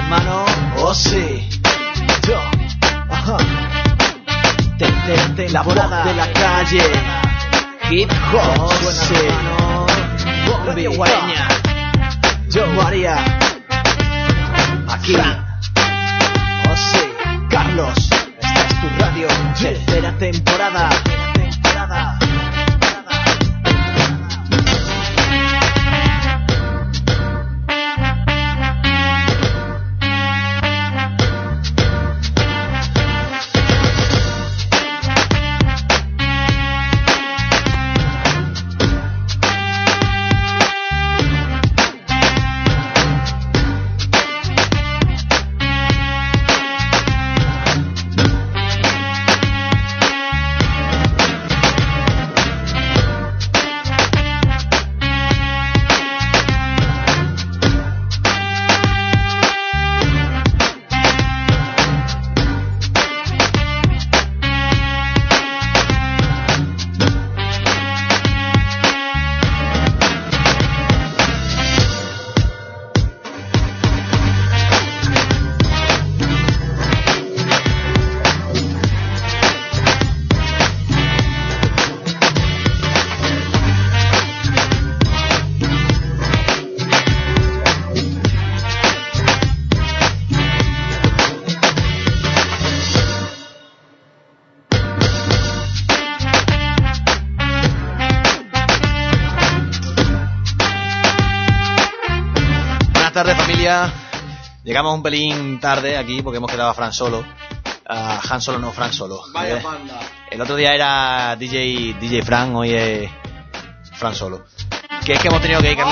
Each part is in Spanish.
hermano. Oh sí. Yo. Ajá. Tercera temporada de la calle. Hip hop. Sí. Radio Guareña. Yo María. Aquí. Oh sí. Carlos. Esta es tu radio. Tercera temporada. Llegamos un pelín tarde aquí porque hemos quedado a Fran Solo. Han Solo no, Fran Solo. Vaya banda. El otro día era DJ Fran, hoy es Fran Solo. Que es que hemos tenido que ir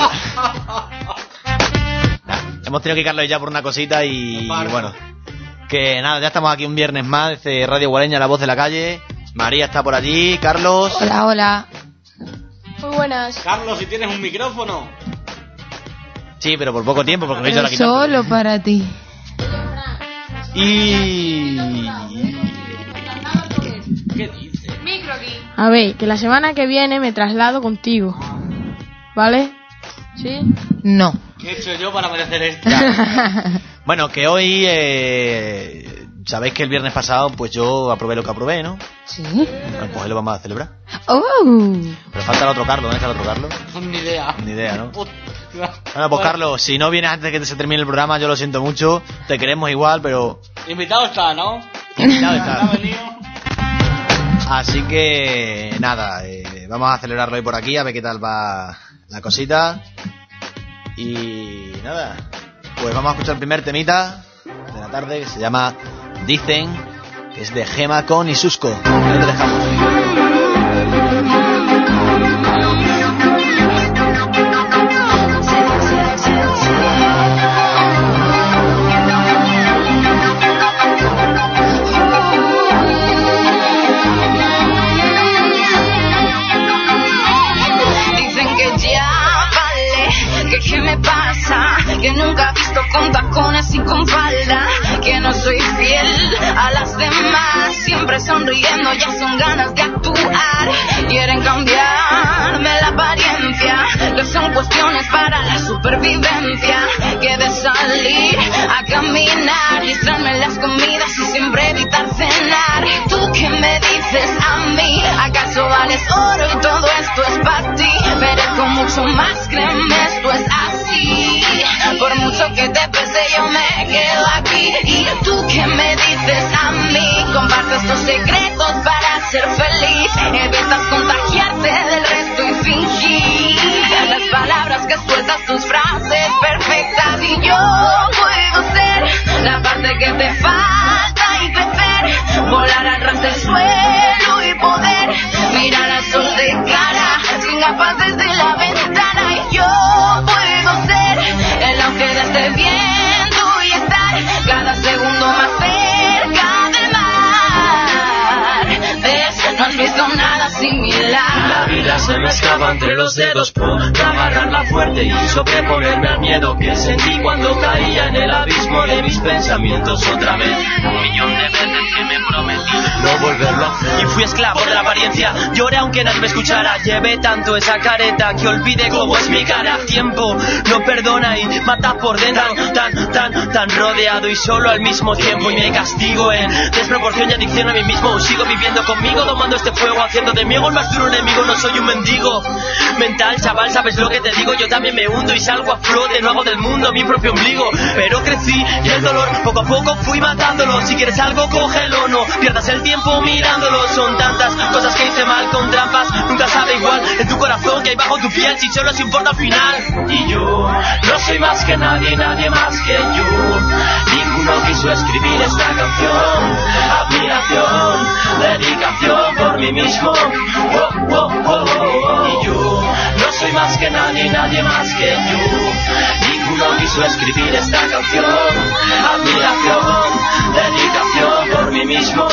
hemos tenido que irlo ya por una cosita y bueno. Que nada, ya estamos aquí un viernes más desde Radio Guareña, la voz de la calle. María está por allí, Carlos. Hola, hola. Muy buenas. Carlos, si tienes un micrófono. Sí, pero por poco tiempo, porque me he hecho la quitada. Solo para ti. Y... ¿Qué dice? A ver, que la semana que viene me traslado contigo. ¿Vale? ¿Sí? No. ¿Qué he hecho yo para merecer esto? Bueno, que hoy... sabéis que el viernes pasado pues yo aprobé lo que aprobé, ¿no? Sí. Bueno, pues hoy lo vamos a celebrar. Oh. Pero falta el otro Carlos. ¿Dónde está el otro Carlos? Ni idea. Ni idea, ¿no? Bueno, pues Carlos, si no vienes antes de que se termine el programa, yo lo siento mucho. Te queremos igual, pero... Invitado está, ¿no? Invitado está. ¿Ha venido? Así que... nada, vamos a celebrarlo hoy por aquí, a ver qué tal va la cosita. Y... nada, pues vamos a escuchar el primer temita de la tarde, que se llama Dicen, que es de Gema con Isusco. Ahí te dejamos. ¿Qué me pasa? Que nunca he visto con tacones y con falda. Que no soy fiel a las demás. Siempre sonriendo, ya son ganas de actuar. Quieren cambiarme la apariencia, que son cuestiones para la supervivencia. Que de salir a caminar, distraerme las comidas y siempre evitar cenar. ¿Tú qué me dices a mí? ¿Acaso vales oro y todo esto es para ti? Merezco mucho más, créeme, esto es así. Por mucho que te pese yo me quedo aquí. ¿Y tú qué me dices a mí? Compartes tus secretos para ser feliz. Evitas contagiarte del resto y fingir las palabras que sueltas, tus frases perfectas. Y yo puedo ser la parte que te falta y crecer, volar al ras del suelo y poder mirar al sol de cara sin gafas desde la ventana. Y yo puedo ser el ángel de este viento y estar cada segundo más cerca del mar. ¿Ves? No has visto nada similar. La vida se me escapa entre los dedos por agarrarla fuerte y sobreponerme al miedo que sentí cuando caía en el abismo de mis pensamientos otra vez. 1.000.000 de veces que me prometí no volverlo a hacer. Y fui esclavo de la apariencia, lloré aunque nadie me escuchara. Llevé tanto esa careta que olvidé cómo es mi cara. Tiempo, no perdí perdona y mata por dentro. Tan rodeado y solo al mismo tiempo. Y me castigo en desproporción y adicción a mí mismo. Sigo viviendo conmigo, tomando este fuego, haciendo de mí el más duro enemigo. No soy un mendigo mental, chaval, ¿sabes lo que te digo? Yo también me hundo y salgo a flote. No hago del mundo mi propio ombligo. Pero crecí y el dolor poco a poco fui matándolo. Si quieres algo, cógelo, no pierdas el tiempo mirándolo. Son tantas cosas que hice mal con trampas. Nunca sabe igual en tu corazón que hay bajo tu piel, si solo se importa al final. Y yo no soy más que nadie, nadie más que yo. Ninguno quiso escribir esta canción. Admiración, dedicación por mí mismo. Y yo no soy más que nadie, nadie más que yo. Ninguno quiso escribir esta canción. Admiración, dedicación por mí mismo.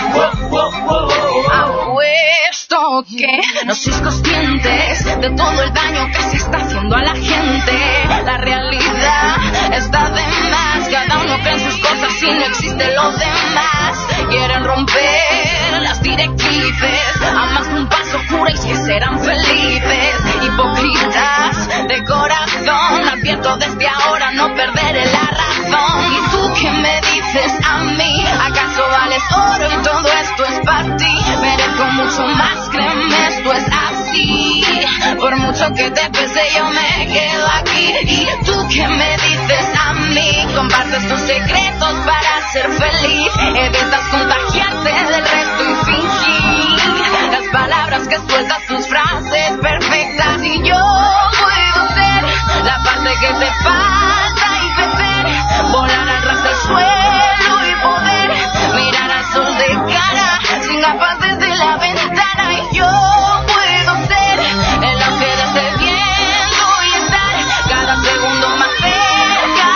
Apuesto que no sois conscientes de todo el daño que se está haciendo a la gente. La realidad está de más. Cada uno cree en sus cosas y no existe lo demás. Quieren romper las directrices. A más de un paso juráis que serán felices. Hipócritas de corazón. Advierto desde ahora no perderé la razón. ¿Y tú qué me dices a mí? ¿Acaso vales oro y todo esto es para ti? Merezco mucho más, créeme, esto es así. Por mucho que te pese yo me quedo aquí. ¿Y tú qué me dices a mí? Compartes tus secretos para ser feliz. Evitas contagiarte del resto y fingir las palabras que sueltas, tus frases perfectas. Y yo puedo ser la parte que te falta y crecer, volar al ras del suelo y poder mirar al sol de cara sin gafas desde la ventana. Y yo puedo ser el ángel de ese viento y estar cada segundo más cerca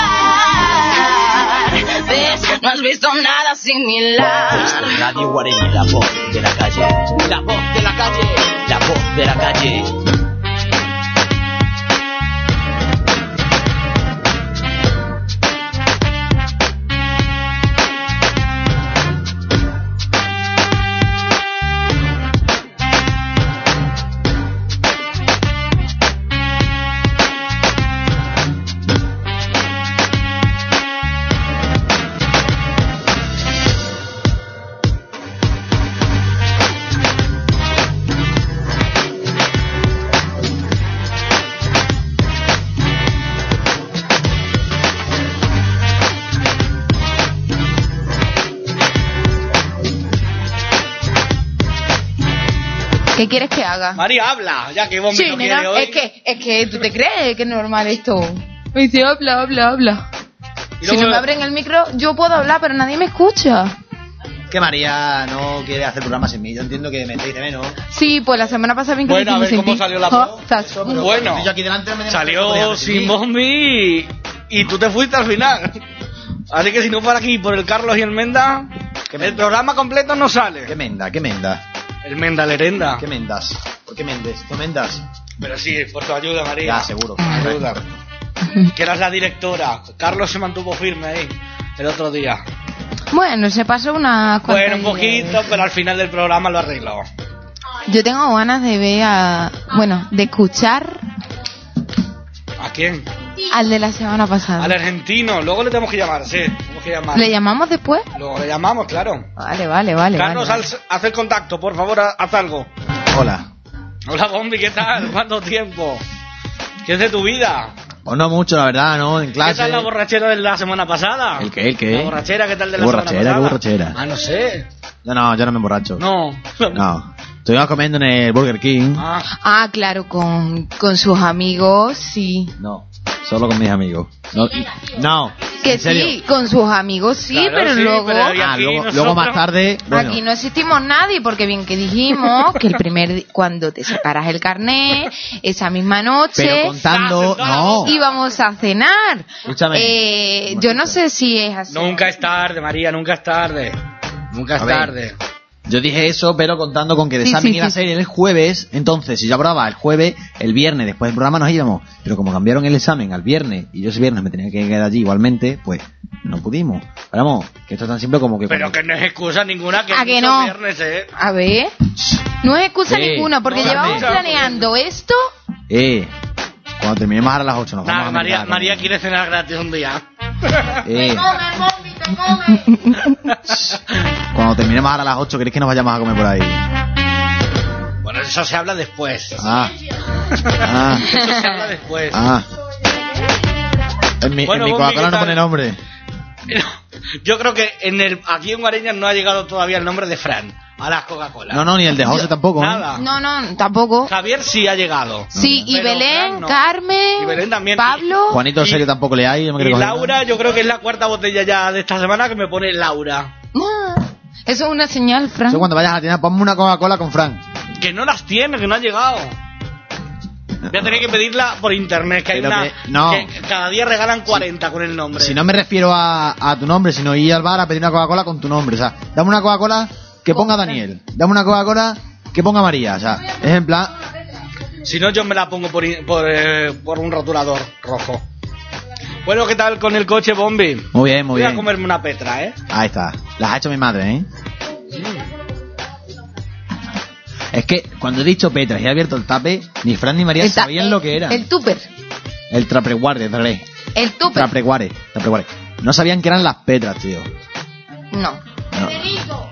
del mar. ¿Ves? No has visto nada similar. Radio Guareni, la voz de la calle. La voz de la calle. La voz de la calle. ¿Qué quieres que haga? María, habla, ya que vos Sí, me lo nena, quieres hoy. es que tú te crees que es normal esto. Me dice, habla. Y Si luego- no me abren el micro, yo puedo hablar, pero nadie me escucha. Que María no quiere hacer programa sin mí. Yo entiendo que me echéis de menos. Sí, pues la semana pasada bien que Bueno, a hicimos ver sin cómo ti. salió la Ah, voz. estás- Bueno, Estoy yo aquí delante, no me podía salió hacer sin mí. Bombi y tú te fuiste al final. Así que si no fuera aquí por el Carlos y el Menda, el programa completo no sale. ¿Qué menda? ¿Qué menda? El Menda Lerenda. ¿Qué mendas? ¿Por qué mendes? ¿Tú mendas? Pero sí, por tu ayuda, María. Ya, seguro. Ayuda. Que eras la directora. Carlos se mantuvo firme ahí el otro día. Bueno, se pasó una Bueno, un poquito, pero al final del programa lo arregló. Yo tengo ganas de ver de escuchar ¿A quién? al de la semana pasada. Al argentino. Luego le tenemos que llamar, sí. Tenemos que llamar. ¿Le llamamos después? Luego le llamamos, claro. Vale. Carlos, vale. haz el contacto, por favor, haz algo. Hola. Hola, Bombi, ¿qué tal? ¿Cuánto tiempo? ¿Qué es de tu vida? Pues no mucho, la verdad, ¿no? En clase. ¿Qué tal la borrachera de la semana pasada? ¿El qué? ¿El qué? ¿La borrachera qué tal de la ¿Qué semana borrachera? pasada? ¿Qué borrachera? Ah, no sé. Yo no me emborracho. No. No. Estuvimos comiendo en el Burger King. Ah, claro, con sus amigos, sí. No. Solo con mis amigos. No. Que ¿En serio? sí, con sus amigos sí, Claro, pero sí, luego... pero y aquí luego nosotros- más tarde. Bueno, Aquí no existimos nadie, porque bien que dijimos que cuando te sacaras el carnet, esa misma noche, pero contando. No. íbamos a cenar. Escúchame. Yo no sé si es así. Nunca es tarde, María, nunca es tarde. Nunca es A ver. tarde. Yo dije eso, pero contando con que el Sí, examen sí, iba a sí. ser el jueves. Entonces, si yo aprobaba el jueves, el viernes después del programa nos íbamos. Pero como cambiaron el examen al viernes y yo ese viernes me tenía que quedar allí igualmente, pues no pudimos. Pero vamos, que esto es tan simple como que. Pero que no es excusa ninguna que ¿A que muchos no? viernes, A ver, no es excusa Sí. ninguna, porque No, llevamos excusa, planeando esto. Cuando terminemos ahora a las 8 nos vamos Nada, a María, merendar, María quiere cenar gratis un día. Cuando terminemos ahora a las 8, ¿queréis que nos vayamos a comer por ahí? Bueno, eso se habla después. Ah. Eso se habla después. En mi Bueno, Bombi, Coca-Cola ¿qué no tal? pone nombre. Yo creo que aquí en Guareña no ha llegado todavía el nombre de Fran a las Coca-Cola. No, ni el de José tampoco. Nada. No, tampoco. Javier sí ha llegado. Sí, y Pero Belén, Fran no. Carmen, Y Belén también. Pablo. Juanito, en serio, tampoco le hay. Yo me Y quiero coger. Laura, yo creo que es la cuarta botella ya de esta semana que me pone Laura. Eso es una señal, Fran. Eso cuando vayas a la tienda, ponme una Coca-Cola con Fran. Que no las tiene, que no ha llegado. Voy a tener que pedirla por internet, que hay Pero una... que- no. que cada día regalan 40 con el nombre. Si no me refiero a tu nombre, sino ir al bar a pedir una Coca-Cola con tu nombre. O sea, dame una Coca-Cola que ponga Daniel. Dame una Coca-Cola que ponga María. O sea, es en plan... Si no, yo me la pongo por un rotulador rojo. Bueno, ¿qué tal con el coche, Bombi? Muy bien, muy Voy a bien. comerme una Petra, ¿eh? Ahí está. Las ha hecho mi madre, ¿eh? Es que cuando he dicho Petra y he abierto el tape, ni Fran ni María sabían lo que era. El tupper. El trapreguare, dale. El tupper. Trapreguare. No sabían que eran las Petras, tío. No. No.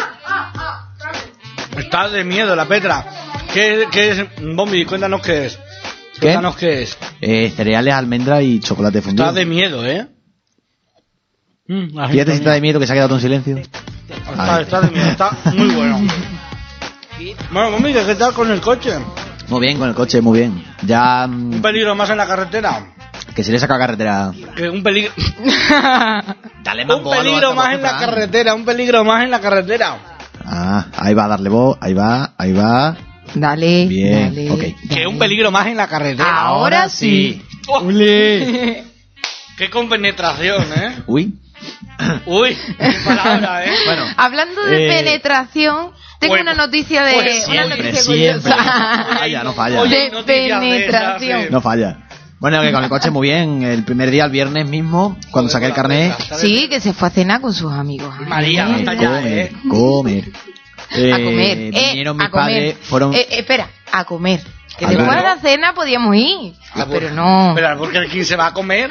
Está de miedo la Petra. ¿Qué es? Bombi, cuéntanos qué es. ¿Qué? Cuéntanos qué es. Cereales, almendra y chocolate fundido. Está de miedo, ¿eh? Fíjate si está de miedo que se ha quedado todo en silencio. Está de miedo, está muy bueno. Bueno, Bombi, ¿qué tal con el coche? Muy bien, con el coche, muy bien. Ya... Un peligro más en la carretera. que se le saca carretera. Que un peligro... Dale un peligro más en la carretera, un peligro más en la carretera. Ah, ahí va a darle voz, ahí va. Dale. Bien, dale, ok. Que un peligro más en la carretera. Ahora sí. ¡Oh! Qué compenetración, ¿eh? Uy. Uy, qué palabra, ¿eh? Bueno, Hablando de penetración, tengo Bueno, una noticia de pues una siempre, noticia siempre. curiosa. No falla. Oye, De hay noticias de penetración. esas, No falla. Bueno, que con el coche muy bien. El primer día, el viernes mismo, cuando saqué el carnet. Sí, que se fue a cenar con sus amigos. María, Ay, basta ya, Comer, comer. a comer. Vinieron mis A comer. padres, fueron... Espera, a comer. Que Ah, después claro. de la cena podíamos ir. Ah, Pero no. Pero el Burger King se va a comer.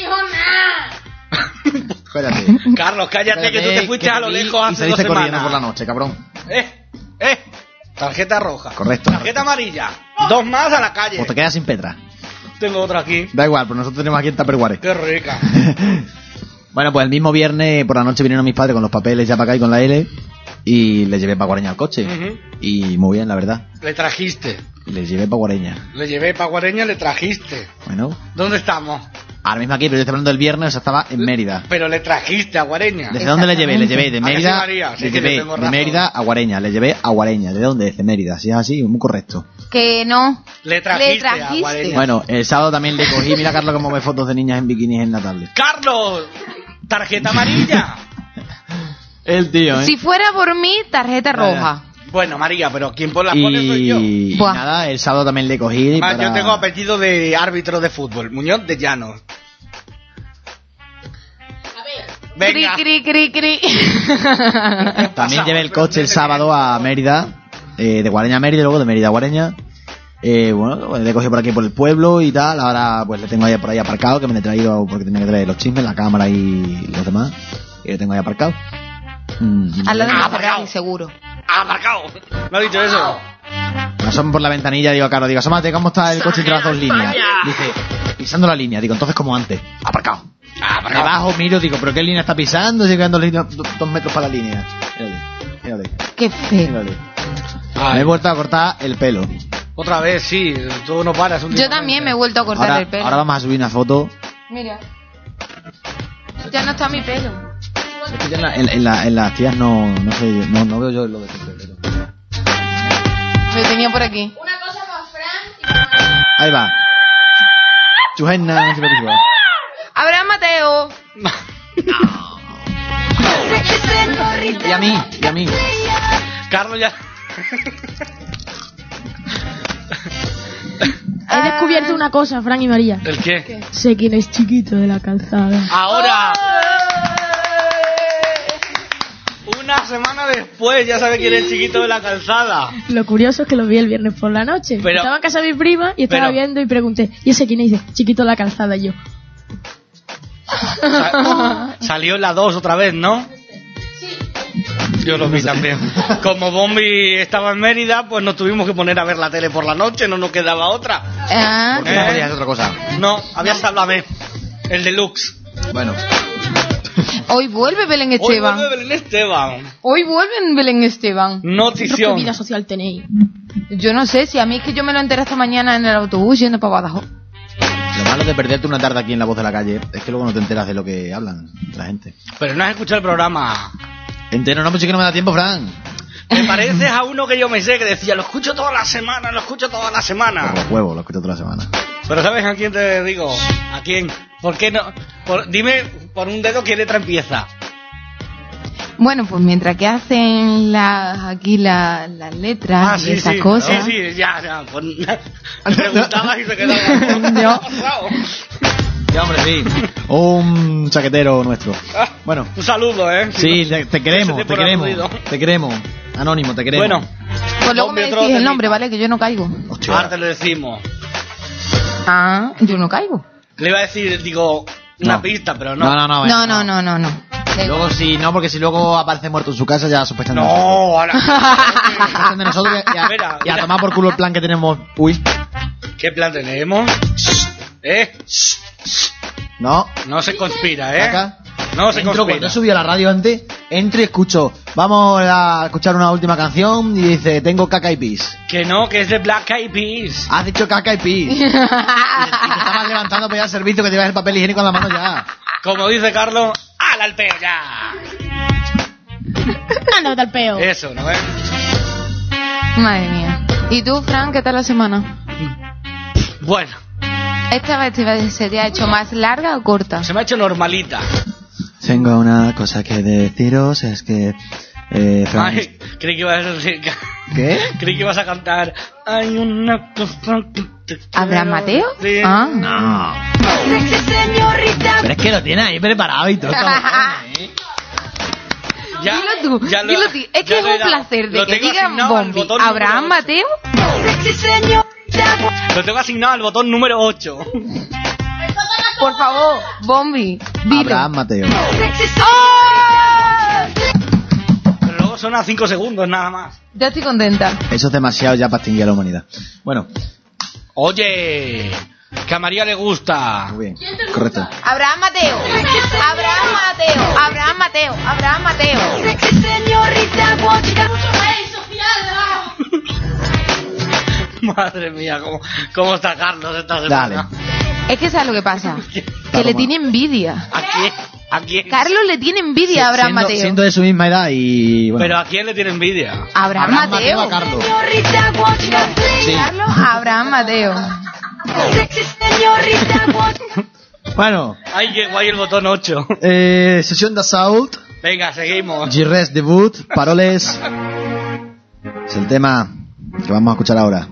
Espérate. Carlos, cállate, que tú te fuiste a lo lejos y hace 2 saliste corriendo semanas. por la noche, cabrón. Tarjeta roja. Correcto. Tarjeta amarilla. 2 más a la calle. Pues te quedas sin Petra. Tengo otra aquí. Da igual, pero nosotros tenemos aquí el Tupperware. Qué rica. Bueno, pues el mismo viernes por la noche vinieron mis padres con los papeles ya para acá y con la L y les llevé para Guareña al coche. Ujú. Y muy bien, la verdad. Le trajiste. Les llevé para Guareña. Le llevé pa' Guareña, le trajiste. Bueno, ¿Dónde estamos? ahora mismo aquí, pero yo estoy hablando del viernes, o sea, estaba en Mérida. Pero le trajiste a Guareña. ¿Desde dónde le llevé? Le llevé de ¿A que Mérida, sí, María? Sí, le que yo llevé tengo de razón. Mérida a Guareña, le llevé a Guareña. ¿De dónde es? De Mérida, si es así, muy correcto. Que no. Le trajiste a Guareña. Bueno, el sábado también le cogí, mira Carlos cómo ve fotos de niñas en bikinis en la tablet. ¡Carlos! ¡Tarjeta amarilla! El tío, Si fuera por mí, tarjeta roja. Bueno, María, pero quien las pone soy yo. Y Buah. nada, el sábado también le cogí. Además, para- yo tengo apellido de árbitro de fútbol, Muñoz de Llanos. Venga. Cri, cri, cri, cri. También llevé el coche el sábado a Mérida, de Guareña a Mérida y luego de Mérida a Guareña. Bueno, le cogí por aquí por el pueblo y tal. Ahora pues le tengo ahí por ahí aparcado, que me le he traído porque tenía que traer los chismes, la cámara y los demás. Y le tengo ahí aparcado. Al lado de Ah, la Ferrari, seguro. ¡Aparcado! ¿No ha dicho eso? Me asomo por la ventanilla, digo a Carlos, digo, asómate, ¿cómo está el coche entre las dos líneas? Dice, pisando la línea. Digo, entonces como antes, aparcado. Me bajo, miro, digo, ¿pero qué línea está pisando? Si quedan 2 metros para la línea. Mírale. Qué feo. Mírale. Me he vuelto a cortar el pelo. Otra vez, sí. Tú no paras. Yo también me he vuelto a cortar Ahora, el pelo. ahora vamos a subir una foto. Mira. Ya no está mi pelo. Es que ya en las tías no sé, no veo yo lo de este pelo. Lo tenía por aquí. Ahí va. Chujenna, si lo digo. Abraham Mateo. Y a mí. Carlos ya... He descubierto una cosa, Fran y María. ¿El qué? Sé quién es chiquito de la calzada. ¡Ahora! Una semana después ya sabe quién es el chiquito de la calzada. Lo curioso es que lo vi el viernes por la noche. Pero- Estaba en casa de mi prima y estaba pero- viendo y pregunté, ¿y ese quién es? Y dice, chiquito de la calzada. Y yo, Salió en la 2 otra vez, ¿no? Yo lo vi también. Como Bombi estaba en Mérida, pues nos tuvimos que poner a ver la tele por la noche, no nos quedaba otra. Ah, ¿Por qué no podías hacer otra cosa? No, había Sálvame, el deluxe. Bueno, hoy vuelve Belén Hoy Esteban. vuelve Belén Esteban. Hoy vuelven Belén Esteban. ¿qué Notición. vida social tenéis? Yo no sé, si a mí es que yo me lo enteré esta mañana en el autobús yendo para Badajoz. lo malo de perderte una tarde aquí en La Voz de la Calle es que luego no te enteras de lo que hablan la gente. Pero no has escuchado el programa. Entero, no, pues sí que no me da tiempo, Fran. Te pareces a uno que yo me sé que decía, lo escucho toda la semana, lo escucho toda la semana. Por los huevos, lo escucho toda la semana. Pero ¿sabes a quién te digo? ¿A quién? ¿Por qué no? Dime por un dedo qué letra empieza. Bueno, pues mientras que hacen aquí las letras y esas cosas. Sí, ya. Pues, preguntabas y se quedaba. No. Ya, hombre, sí. Un chaquetero nuestro. Bueno, Un saludo, ¿eh? sí, te queremos, ese te por queremos. aludido. Te queremos. Anónimo, te queremos. Bueno, Pues luego me Bombi, otro decís el temita. nombre, ¿vale? Que yo no caigo. Hostia. ahora te lo decimos. Ah, yo no caigo. Le iba a decir, digo, una No. pista, pero no. No, venga, No. Luego si no, porque si luego aparece muerto en su casa ya sospechan de No, ahora. nosotros. De nosotros Mira, y a mira. tomar por culo el plan que tenemos. Uy, ¿Qué plan tenemos? no. No se conspira, ¿eh? Acá. No se Entro, conspira. cuando he subido a la radio antes, entro y escucho, vamos a escuchar una última canción y dice, tengo caca y pis. Que no, que es de Black Eyed Peas. Has dicho caca y pis. Y te estabas levantando para ir al servicio que te llevas el papel higiénico en la mano ya. Como dice Carlos, ¡ala al peo ya! Ándate al peo. Eso, ¿no ves? Madre mía. ¿Y tú, Fran, qué tal la semana? Bueno, ¿Esta vez se te ha hecho más larga o corta? se me ha hecho normalita. Tengo una cosa que deciros, es que... Fran- Ay, creí que ibas a decir... ¿Qué? Creí que ibas a cantar... Hay una cosa que te ¿Abraham quiero Mateo? decir. Ah. No. Sexy señorita. Pero es que lo tiene ahí preparado y todo. Ya, Dilo tú, ya lo- dilo tú. Es que ya es lo he un dado. placer de Lo que tengo digan asignado al Bombi, botón Abraham número 8. Mateo. Sexy señorita. Lo tengo asignado al botón número 8. Por favor, Bombi, dilo. Abraham Mateo. Sexy Pero luego son a 5 segundos nada más. Ya estoy contenta. Eso es demasiado ya para extinguir a la humanidad. Bueno, Oye, que a María le gusta. muy bien, correcto. Abraham Mateo. Abraham Mateo. Abraham Mateo. Abraham Mateo. Sexy señorita. Madre mía, cómo está Carlos esta semana. Dale. Es que sabes lo que pasa. Que le tiene envidia. ¿A quién? ¿A quién? Carlos le tiene envidia a Abraham Mateo. Siendo de su misma edad y... Bueno, Pero ¿a quién le tiene envidia? Abraham Mateo. a Carlos. Señorita. Sí. Carlos a Abraham Mateo. Sexy señorita. Bueno, Ay, qué guay el botón 8. sesión d'assault, Venga, seguimos. Gires debut, paroles. Es el tema que vamos a escuchar ahora.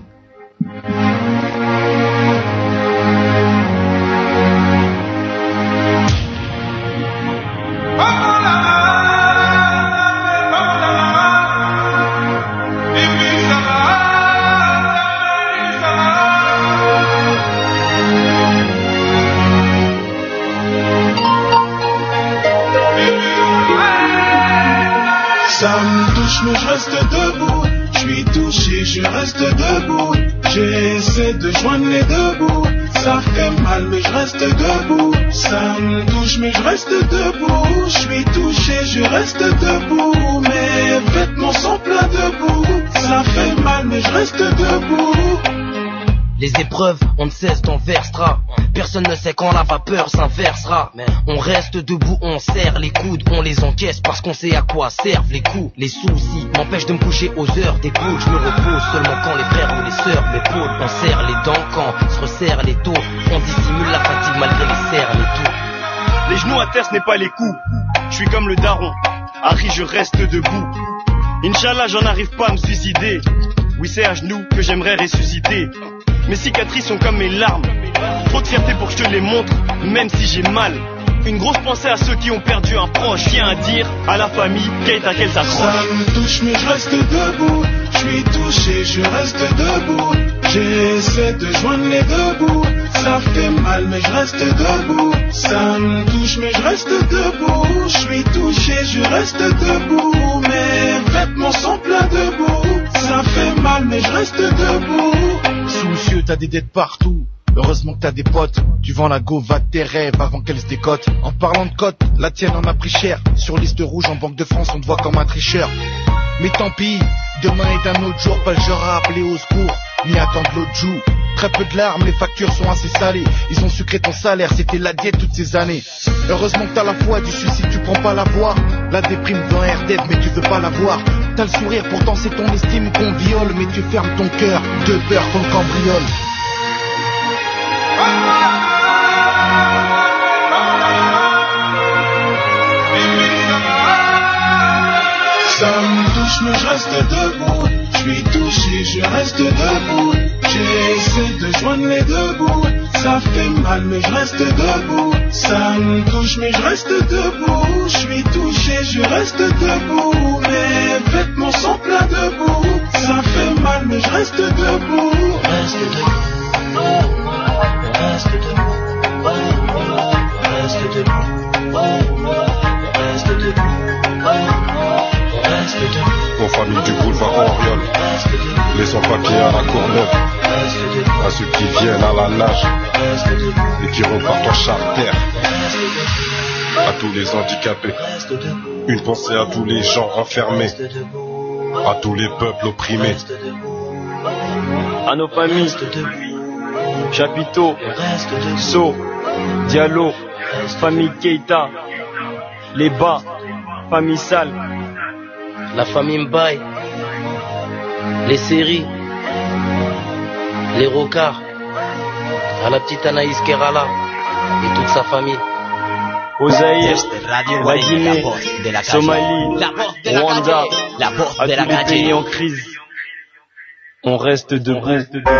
Ça me touche mais je reste debout. Je suis touché, je reste debout. J'essaie de joindre les deux bouts. Ça fait mal mais je reste debout. Ça me touche mais je reste debout. Je suis touché, je reste debout. Mes vêtements sont pleins de boue. Ça fait mal mais je reste debout. Les épreuves, on ne cesse d'en versera. Personne ne sait quand la vapeur s'inversera. On reste debout, on serre les coudes, on les encaisse parce qu'on sait à quoi servent les coups. Les soucis m'empêchent de me coucher aux heures d'écoute. Je me repose seulement quand les frères ou les sœurs m'épaulent. On serre les dents quand se resserrent les taux. On dissimule la fatigue malgré les serres, les tours. Les genoux à terre, ce n'est pas les coups. Je suis comme le daron. Harry, je reste debout. Inch'Allah, j'en arrive pas à me suicider. Oui, c'est à genoux que j'aimerais ressusciter. Mes cicatrices sont comme mes larmes. Trop de fierté pour que je te les montre, même si j'ai mal. Une grosse pensée à ceux qui ont perdu un proche. Tiens à dire à la famille Keita qu'elle s'accroche. Ça me touche mais je reste debout. Je suis touché, je reste debout. J'essaie de joindre les deux bouts. Ça fait mal mais je reste debout. Ça me touche mais je reste debout. Je suis touché, je reste debout. Mes vêtements sont pleins de boue. Ça fait mal mais je reste debout. Soucieux, t'as des dettes partout. Heureusement que t'as des potes. Tu vends la go, va de tes rêves avant qu'elle se décote. En parlant de cote, la tienne en a pris cher. Sur liste rouge en Banque de France, on te voit comme un tricheur. Mais tant pis, demain est un autre jour. Pas le genre à appeler au secours, ni attendre l'autre jour. Très peu de larmes, les factures sont assez salées. Ils ont sucré ton salaire, c'était la diète toutes ces années. Heureusement que t'as la foi du suicide, tu prends pas la voie. La déprime dans RDF, mais tu veux pas la voir. T'as le sourire, pourtant c'est ton estime qu'on viole. Mais tu fermes ton cœur, de peur qu'on le cambriole. Ça me touche mais je reste debout. Je suis touché, je reste debout. J'essaie de joindre les deux bouts. Ça fait mal mais je reste debout. Ça me touche mais je reste debout. Je suis touché, je reste debout. Mes vêtements sont pleins de boue. Ça fait mal mais je reste debout. Reste debout. Reste debout. Reste debout. Reste debout. Aux familles du boulevard Oriol, les sans-papiers à la Courneuve, à ceux qui viennent à la nage et qui repartent en charter, à tous les handicapés, une pensée à tous les gens enfermés, à tous les peuples opprimés, à nos familles, Chapiteau, So, Diallo, famille Keita, les Bas, famille Sale, la famille Mbaye, les séries, les Rocards, à la petite Anaïs Kerala et toute sa famille. Au Zaïre, la Guinée, Somalie, Rwanda, à tous les pays en crise. On reste debout.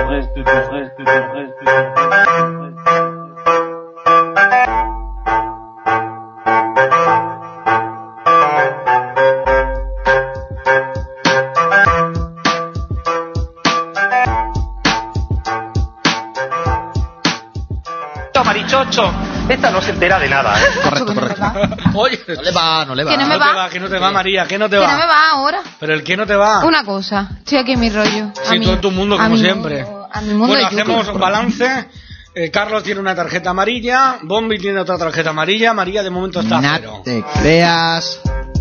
Marichocho, esta no se entera de nada, ¿eh? Correcto. Oye, no le va. Que no me va. Que no te va, María, que no te va. Que no me va ahora. Pero el que no te va. Una cosa, estoy aquí en mi rollo. Sí, todo en tu mundo como siempre. A mi mundo bueno, de hacemos un balance. Carlos tiene una tarjeta amarilla, Bombi tiene otra tarjeta amarilla, María de momento está a cero. No te creas.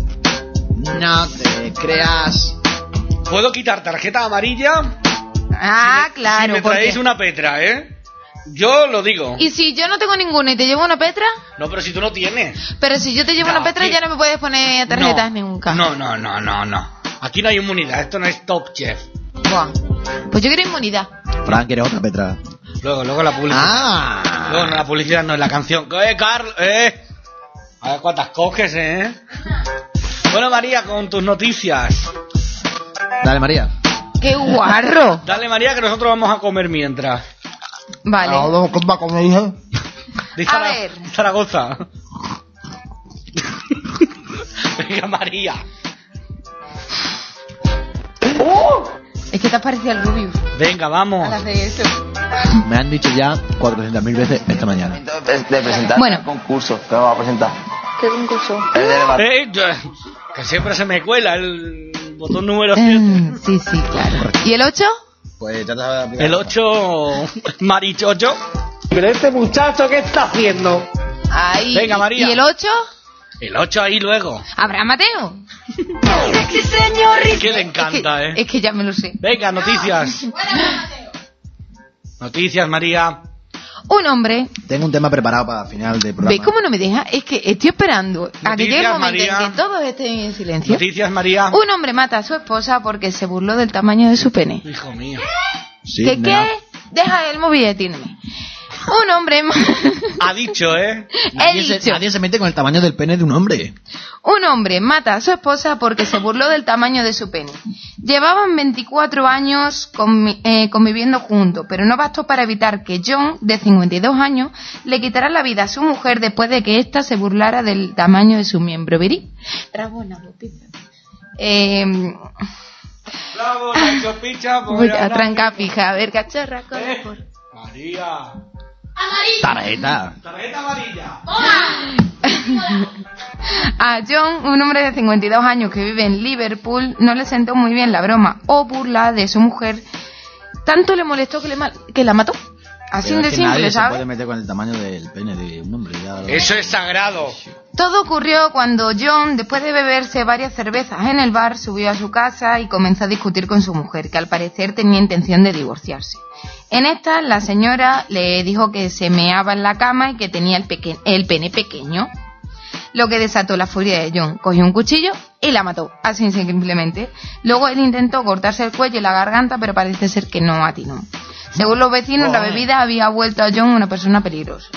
¿Puedo quitar tarjeta amarilla? Ah, claro. Si me traéis una Petra, ¿eh? Yo lo digo. ¿Y si yo no tengo ninguna y te llevo una Petra? No, pero si tú no tienes. Pero si yo te llevo una Petra ya no me puedes poner tarjetas nunca. No. Aquí no hay inmunidad, esto no es Top Chef. Buah. Pues yo quiero inmunidad. Fran, ¿quieres otra Petra? Luego la publicidad. Luego no, la publicidad no es la canción. Carlos! A ver cuántas coges, Bueno, María, con tus noticias. Dale, María. ¡Qué guarro! Dale, María, que nosotros vamos a comer mientras. Vale. ¿Qué va a comer, hija? A ver. Zaragoza. Venga, María. Es que te has parecido al Rubius. Venga, vamos. Al hacer eso. Me han dicho ya 400.000 veces esta mañana. De presentar bueno. Un concurso que vamos a presentar. ¿Qué concurso? Que siempre se me cuela el botón número 7. Sí, claro. ¿Y el 8? Pues ya te el 8, Marichocho. Pero este muchacho, ¿qué está haciendo? Ahí. Venga, María. ¿Y el 8? El 8 ahí luego. ¿Abraham Mateo? Que le encanta, Es que ya me lo sé. Venga, noticias. Noticias, María. Un hombre. Tengo un tema preparado para el final del programa. ¿Ves cómo no me deja? Es que estoy esperando a que llegue el momento María. en que todos estén en silencio. Noticias, María. Un hombre mata a su esposa porque se burló del tamaño de su pene. Hijo mío. Sí, ¿Qué? Deja el móvil y atiéndeme. Un hombre... Ha dicho, ¿eh? Nadie se mete con el tamaño del pene de un hombre. Un hombre mata a su esposa porque se burló del tamaño de su pene. Llevaban 24 años conviviendo juntos, pero no bastó para evitar que John, de 52 años, le quitara la vida a su mujer después de que ésta se burlara del tamaño de su miembro viril. Bravo, Nacho Picha. Voy a trancar pija, a ver, cachorra. María. Tarjeta amarilla. A John, un hombre de 52 años que vive en Liverpool, no le sentó muy bien la broma o burla de su mujer. Tanto le molestó que la mató. Así de simple, nadie ¿sabes? se puede meter con el tamaño del pene de un hombre. Eso es sagrado. Todo ocurrió cuando John, después de beberse varias cervezas en el bar, subió a su casa y comenzó a discutir con su mujer, que al parecer tenía intención de divorciarse. En esta, la señora le dijo que se meaba en la cama y que tenía el pene pequeño, lo que desató la furia de John. Cogió un cuchillo y la mató, así simplemente. Luego él intentó cortarse el cuello y la garganta, pero parece ser que no atinó. Según los vecinos, la bebida había vuelto a John una persona peligrosa.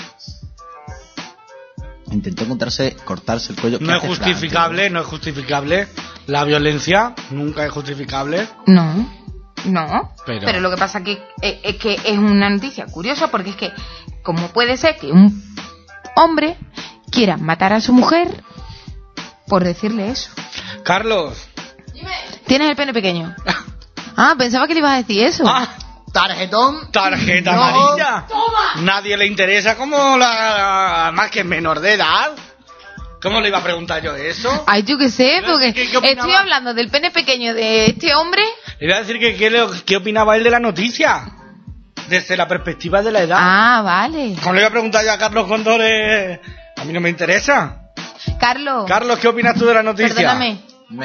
Intentó cortarse el cuello. No es justificable. La violencia nunca es justificable. No. Pero lo que pasa es que es una noticia curiosa, porque es que, ¿cómo puede ser que un hombre quiera matar a su mujer por decirle eso? Carlos. ¿Tienes el pene pequeño? Pensaba que le ibas a decir eso. Tarjeta amarilla. ¡Toma! Nadie le interesa como más que menor de edad. ¿Cómo le iba a preguntar yo eso? Ay, yo qué sé, porque estoy hablando del pene pequeño de este hombre. Le iba a decir qué opinaba él de la noticia. Desde la perspectiva de la edad. Vale. ¿Cómo le iba a preguntar yo a Carlos Condores? A mí no me interesa. Carlos, ¿qué opinas tú de la noticia? Perdóname.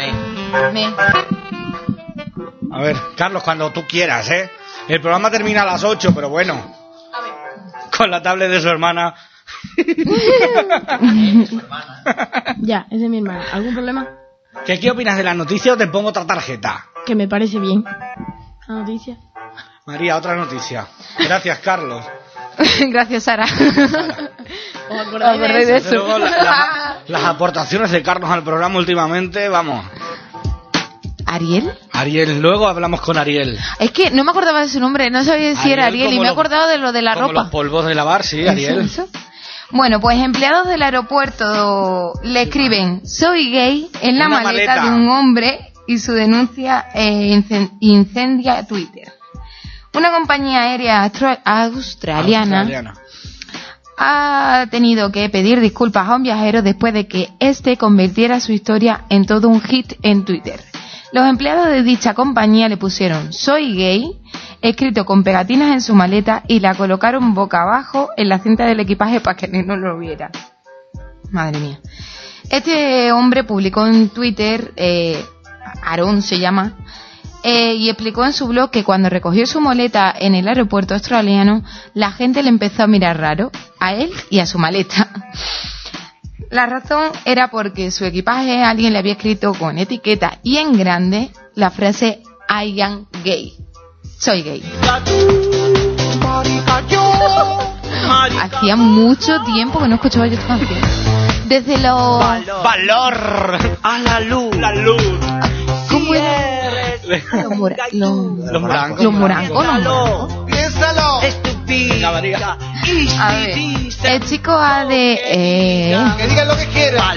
A ver, Carlos, cuando tú quieras, ¿eh? El programa termina a las 8, pero bueno. Con la tablet de su hermana. Ya, ese es mi hermano. ¿Algún problema? ¿Qué opinas de la noticia o te pongo otra tarjeta? Que me parece bien. La noticia. María, otra noticia. Gracias, Carlos. Gracias, Sara. ¿Os acordáis de eso? Luego, las aportaciones de Carlos al programa últimamente, vamos. ¿Ariel? Luego hablamos con Ariel. Es que no me acordaba de su nombre, no sabía si era Ariel y me he acordado de lo de la ropa. Los polvos de lavar, sí, Ariel. ¿Eso? Bueno, pues empleados del aeropuerto le escriben "soy gay" en la maleta de un hombre y su denuncia incendia Twitter. Una compañía aérea australiana ha tenido que pedir disculpas a un viajero después de que este convirtiera su historia en todo un hit en Twitter. Los empleados de dicha compañía le pusieron "soy gay" escrito con pegatinas en su maleta y la colocaron boca abajo en la cinta del equipaje para que no lo viera. Madre mía. Este hombre publicó en Twitter, Aaron se llama, y explicó en su blog que cuando recogió su maleta en el aeropuerto australiano, la gente le empezó a mirar raro, a él y a su maleta. La razón era porque su equipaje alguien le había escrito con etiqueta y en grande la frase "I am gay", soy gay. Hacía mucho tiempo que no escuchaba yo esta canción. Desde los... Valor a la luz. ¿Cómo era? Los morangos. Piénsalo. A ver, el chico ha de... Que digan lo que quieran.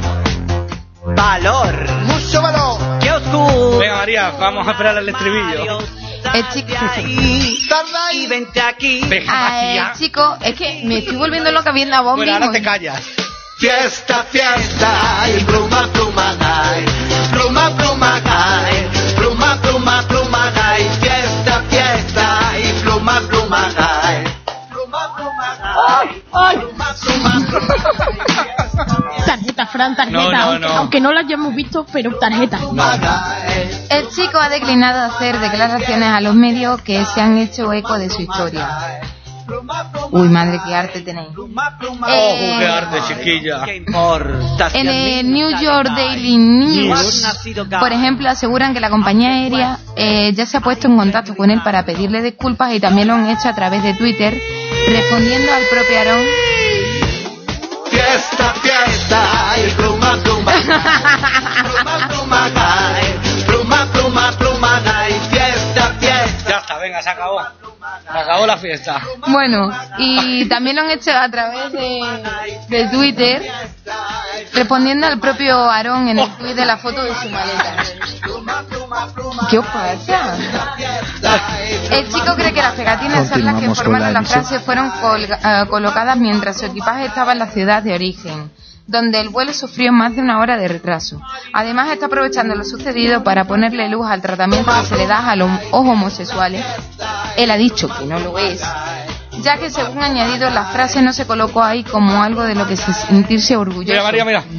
Valor. Mucho valor. ¡Qué oscuro! Venga, María, vamos a esperar el estribillo. El chico... Y vente aquí. El chico... Es que me estoy volviendo loca viendo a Bombi. Bueno, ahora te callas. Fiesta, fiesta, y pluma, pluma, ay. Pluma, pluma, ay. Pluma, pluma, pluma, ay. Fiesta, fiesta, y pluma, pluma, ay. Pluma, pluma, ay. Pluma, pluma, pluma. Tarjeta, Fran, tarjeta. No. Aunque no la hayamos visto, pero tarjeta. El chico ha declinado hacer declaraciones a los medios que se han hecho eco de su historia. Uy, madre, qué arte tenéis. Qué arte, chiquilla. En el New York Daily News, por ejemplo, aseguran que la compañía aérea ya se ha puesto en contacto con él para pedirle disculpas y también lo han hecho a través de Twitter, respondiendo al propio Aarón. Fiesta, fiesta, y pluma, pluma, pluma, pluma, pluma, pluma, pluma, fiesta, fiesta. Ya está, venga, se acabó. Se acabó la fiesta. Bueno, y también lo han hecho a través de Twitter, respondiendo al propio Aarón en el tweet de la foto de su maleta. ¿Qué os pasa? El chico cree que las pegatinas son las que formaron las frases fueron colocadas mientras su equipaje estaba en la ciudad de origen, donde el vuelo sufrió más de una hora de retraso. Además está aprovechando lo sucedido para ponerle luz al tratamiento que se le da a los homosexuales. Él ha dicho que no lo es, ya que según ha añadido la frase no se colocó ahí como algo de lo que sentirse orgulloso. Mira, María, mira.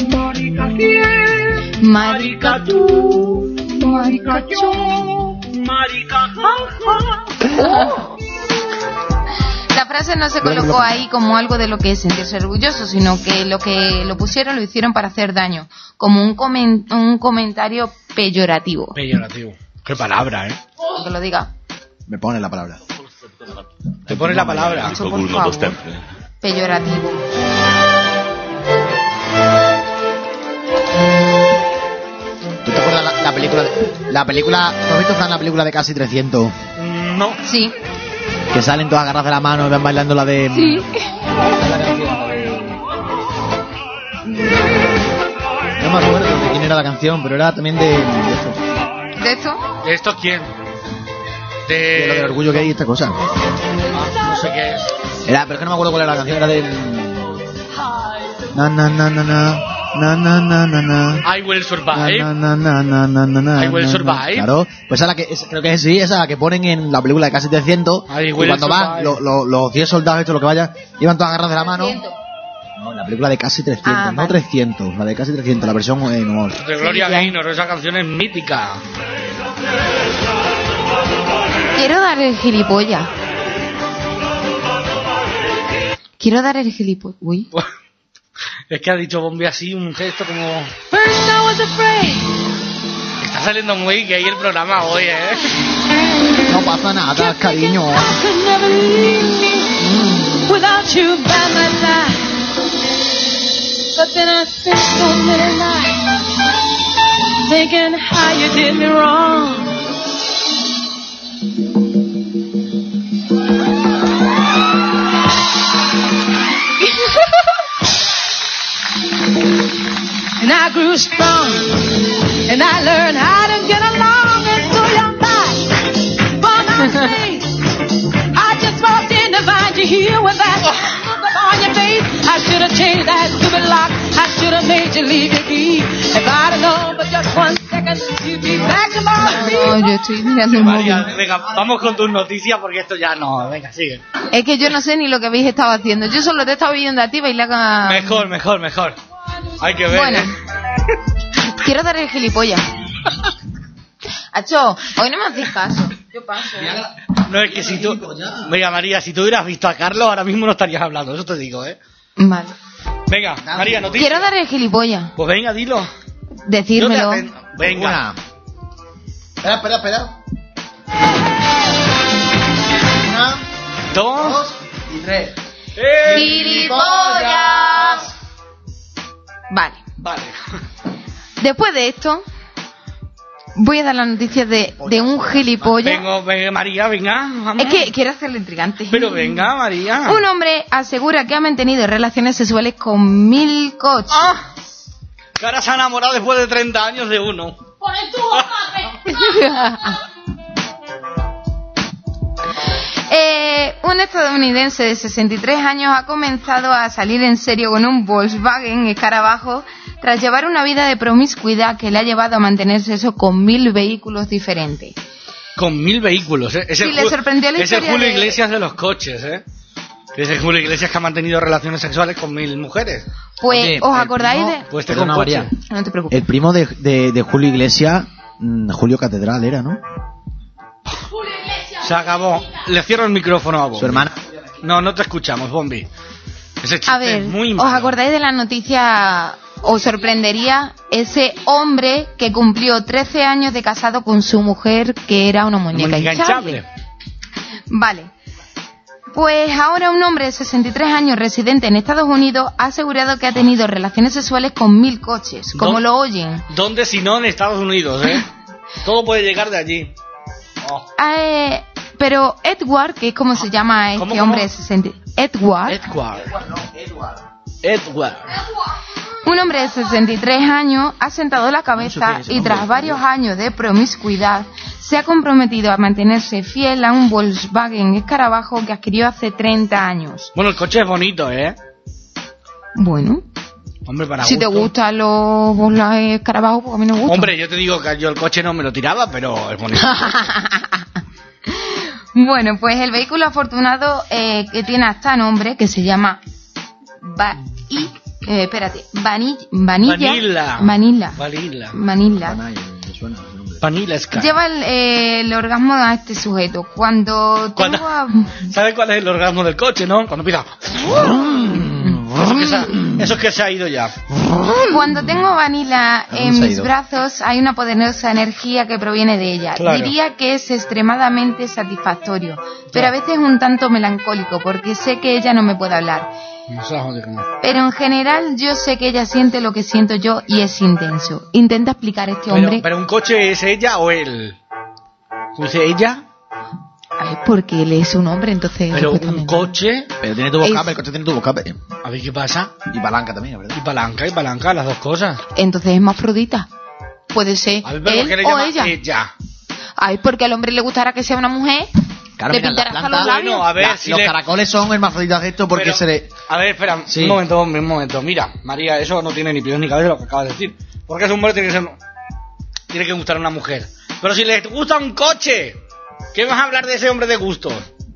Marica tú, marica yo, marica La frase no se colocó ahí como algo de lo que sentirse orgulloso, sino que lo pusieron lo hicieron para hacer daño, como un comentario peyorativo. Peyorativo. Qué palabra, ¿eh? Que lo diga. Me pone la palabra. Te pones la palabra. Por favor. Peyorativo. ¿Tú te acuerdas la película? ¿No has visto, Fran, la película de Casi 300? No. Sí. Que salen todas agarradas de la mano y van bailando la de... Sí. No me acuerdo de quién era la canción, pero era también de esto. ¿De esto? ¿De esto quién? De lo del orgullo gay y esta cosa. No sé qué es. Era, pero es que no me acuerdo cuál era la canción, era del... Na na na na na na na na na na. I Will Survive. Na na na na na na na. I Will Survive. Claro, pues esa la que creo que es sí, esa la que ponen en la película de Casi 300. Y cuando van los 10 soldados, esto lo que vaya, iban todos agarrados de la mano. No, la película de Casi 300, no 300, la de Casi 300, la versión en humor. De Gloria Gaynor, esa canción es mítica. Quiero dar el gilipollas. Quiero dar el gilipollas. Uy. Es que ha dicho Bombi así, un gesto como... Está saliendo muy gay el programa hoy, ¿eh? No pasa nada, cariño. Without you by my side, but then I spent so many nights thinking how you did me wrong. And I grew strong, and I learned how to get along until you're back from my face. I just walked in to find you here with that look on your face. I should have changed that stupid lock. I should have made you leave your key. If I'd have known but just 1 second, you'd be back to my feet. No, yo estoy mirando el móvil. María, venga, vamos con tus noticias porque esto ya no. Venga, sigue. Es que yo no sé ni lo que habéis estado haciendo. Yo solo te he estado viendo a ti bailar con... Mejor. Hay que ver. Bueno, quiero dar el gilipollas. Acho, hoy no me hacéis caso. Yo paso. No, es que si tú... Venga, María, si tú hubieras visto a Carlos, ahora mismo no estarías hablando. Eso te digo, ¿eh? Vale. Venga, María, noticias. Quiero dar el gilipollas. Pues venga, dilo. Decírmelo. Venga. Espera. 1, 2 y 3. ¡Gilipollas! Vale. Después de esto, voy a dar las noticias de un gilipollas. Venga, María, venga. Vamos. Es que quiero hacerlo intrigante. Pero venga, María. Un hombre asegura que ha mantenido relaciones sexuales con 1000 coches. Que ahora se ha enamorado después de 30 años de uno. ¡Por el Un estadounidense de 63 años ha comenzado a salir en serio con un Volkswagen escarabajo tras llevar una vida de promiscuidad que le ha llevado a mantenerse eso con 1000 vehículos diferentes. Con 1000 vehículos, ¿eh? Sí, le sorprendió la historia Es el Julio de... Iglesias de los coches, ¿eh? Es el Julio Iglesias que ha mantenido relaciones sexuales con 1000 mujeres. Pues, Oye, ¿os acordáis de...? Pues te Perdona, María. No te preocupes. El primo de Julio Iglesias, Julio Catedral era, ¿no? Se acabó. Le cierro el micrófono a vos. Su hermana. No te escuchamos, Bombi. Ese chiste A ver, es muy ¿os malo. acordáis de la noticia? Os sorprendería ese hombre que cumplió 13 años de casado con su mujer, que era una muñeca hinchable. Vale. Pues ahora un hombre de 63 años residente en Estados Unidos ha asegurado que ha tenido relaciones sexuales con 1000 coches, como lo oyen. ¿Dónde si no en Estados Unidos, Todo puede llegar de allí. Oh. Pero Edward, que es como se llama este hombre de 63... Edward. Un hombre de 63 años ha sentado la cabeza y tras varios años de promiscuidad se ha comprometido a mantenerse fiel a un Volkswagen Escarabajo que adquirió hace 30 años. Bueno, el coche es bonito, Bueno. Hombre, para si gusto. te gustan los Volkswagen Escarabajos, pues a mí no me gusta. Hombre, yo te digo que yo el coche no me lo tiraba, pero es bonito. Bueno, pues el vehículo afortunado que tiene hasta nombre, que se llama Vanilla Sky. Lleva el orgasmo a este sujeto. ¿Sabes cuál es el orgasmo del coche, no? Cuando empieza... Eso es que se ha ido ya. Cuando tengo Vanilla en mis brazos hay una poderosa energía que proviene de ella. Claro. Diría que es extremadamente satisfactorio, pero a veces un tanto melancólico porque sé que ella no me puede hablar. Pero en general yo sé que ella siente lo que siento yo y es intenso. Intenta explicar a este hombre. ¿Pero un coche es ella o él? ¿Dice ella? Ay, porque él es un hombre, entonces... Pero un coche... Pero tiene tubo escape, el coche tiene tubo escape. A ver qué pasa. Y palanca también, ¿verdad? Y palanca, las dos cosas. Entonces es Mafrodita. Puede ser a ver, pero él ¿qué le o llama ella. Ay, porque al hombre le gustará que sea una mujer. Claro, le mira, pintará la hasta planta- los labios. Bueno, a ver, Los caracoles son hermafroditas de esto porque Pero- se le... A ver, espera, Sí. un momento. Mira, María, eso no tiene ni pies ni cabeza lo que acabas de decir. Porque ese hombre tiene que gustar a una mujer. Pero si le gusta un coche, ¿qué vas a hablar de ese hombre de gustos?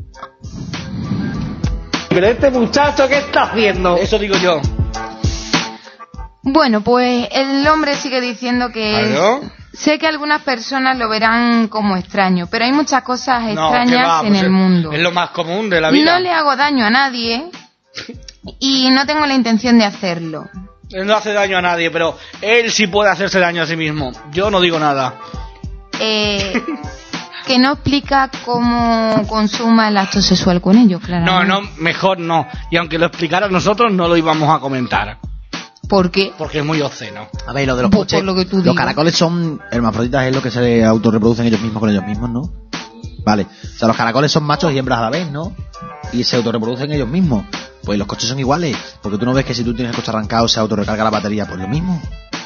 Pero este muchacho, ¿qué está haciendo? Eso digo yo. Bueno, pues el hombre sigue diciendo que... ¿Claro? Sé que algunas personas lo verán como extraño, pero hay muchas cosas No, extrañas ¿qué va? en Pues el mundo. Es lo más común de la vida. No le hago daño a nadie y no tengo la intención de hacerlo. Él no hace daño a nadie, pero él sí puede hacerse daño a sí mismo. Yo no digo nada. Que no explica cómo consuma el acto sexual con ellos, claro. No, mejor no. Y aunque lo explicara nosotros, no lo íbamos a comentar. ¿Por qué? Porque es muy obsceno. A ver, lo de los Por coches, lo que tú los digas. caracoles son hermafroditas, es lo que se autorreproducen ellos mismos con ellos mismos, ¿no? Vale, o sea, los caracoles son machos y hembras a la vez, ¿no? Y se autorreproducen ellos mismos. Pues los coches son iguales, porque tú no ves que si tú tienes el coche arrancado se autorrecarga la batería, pues lo mismo.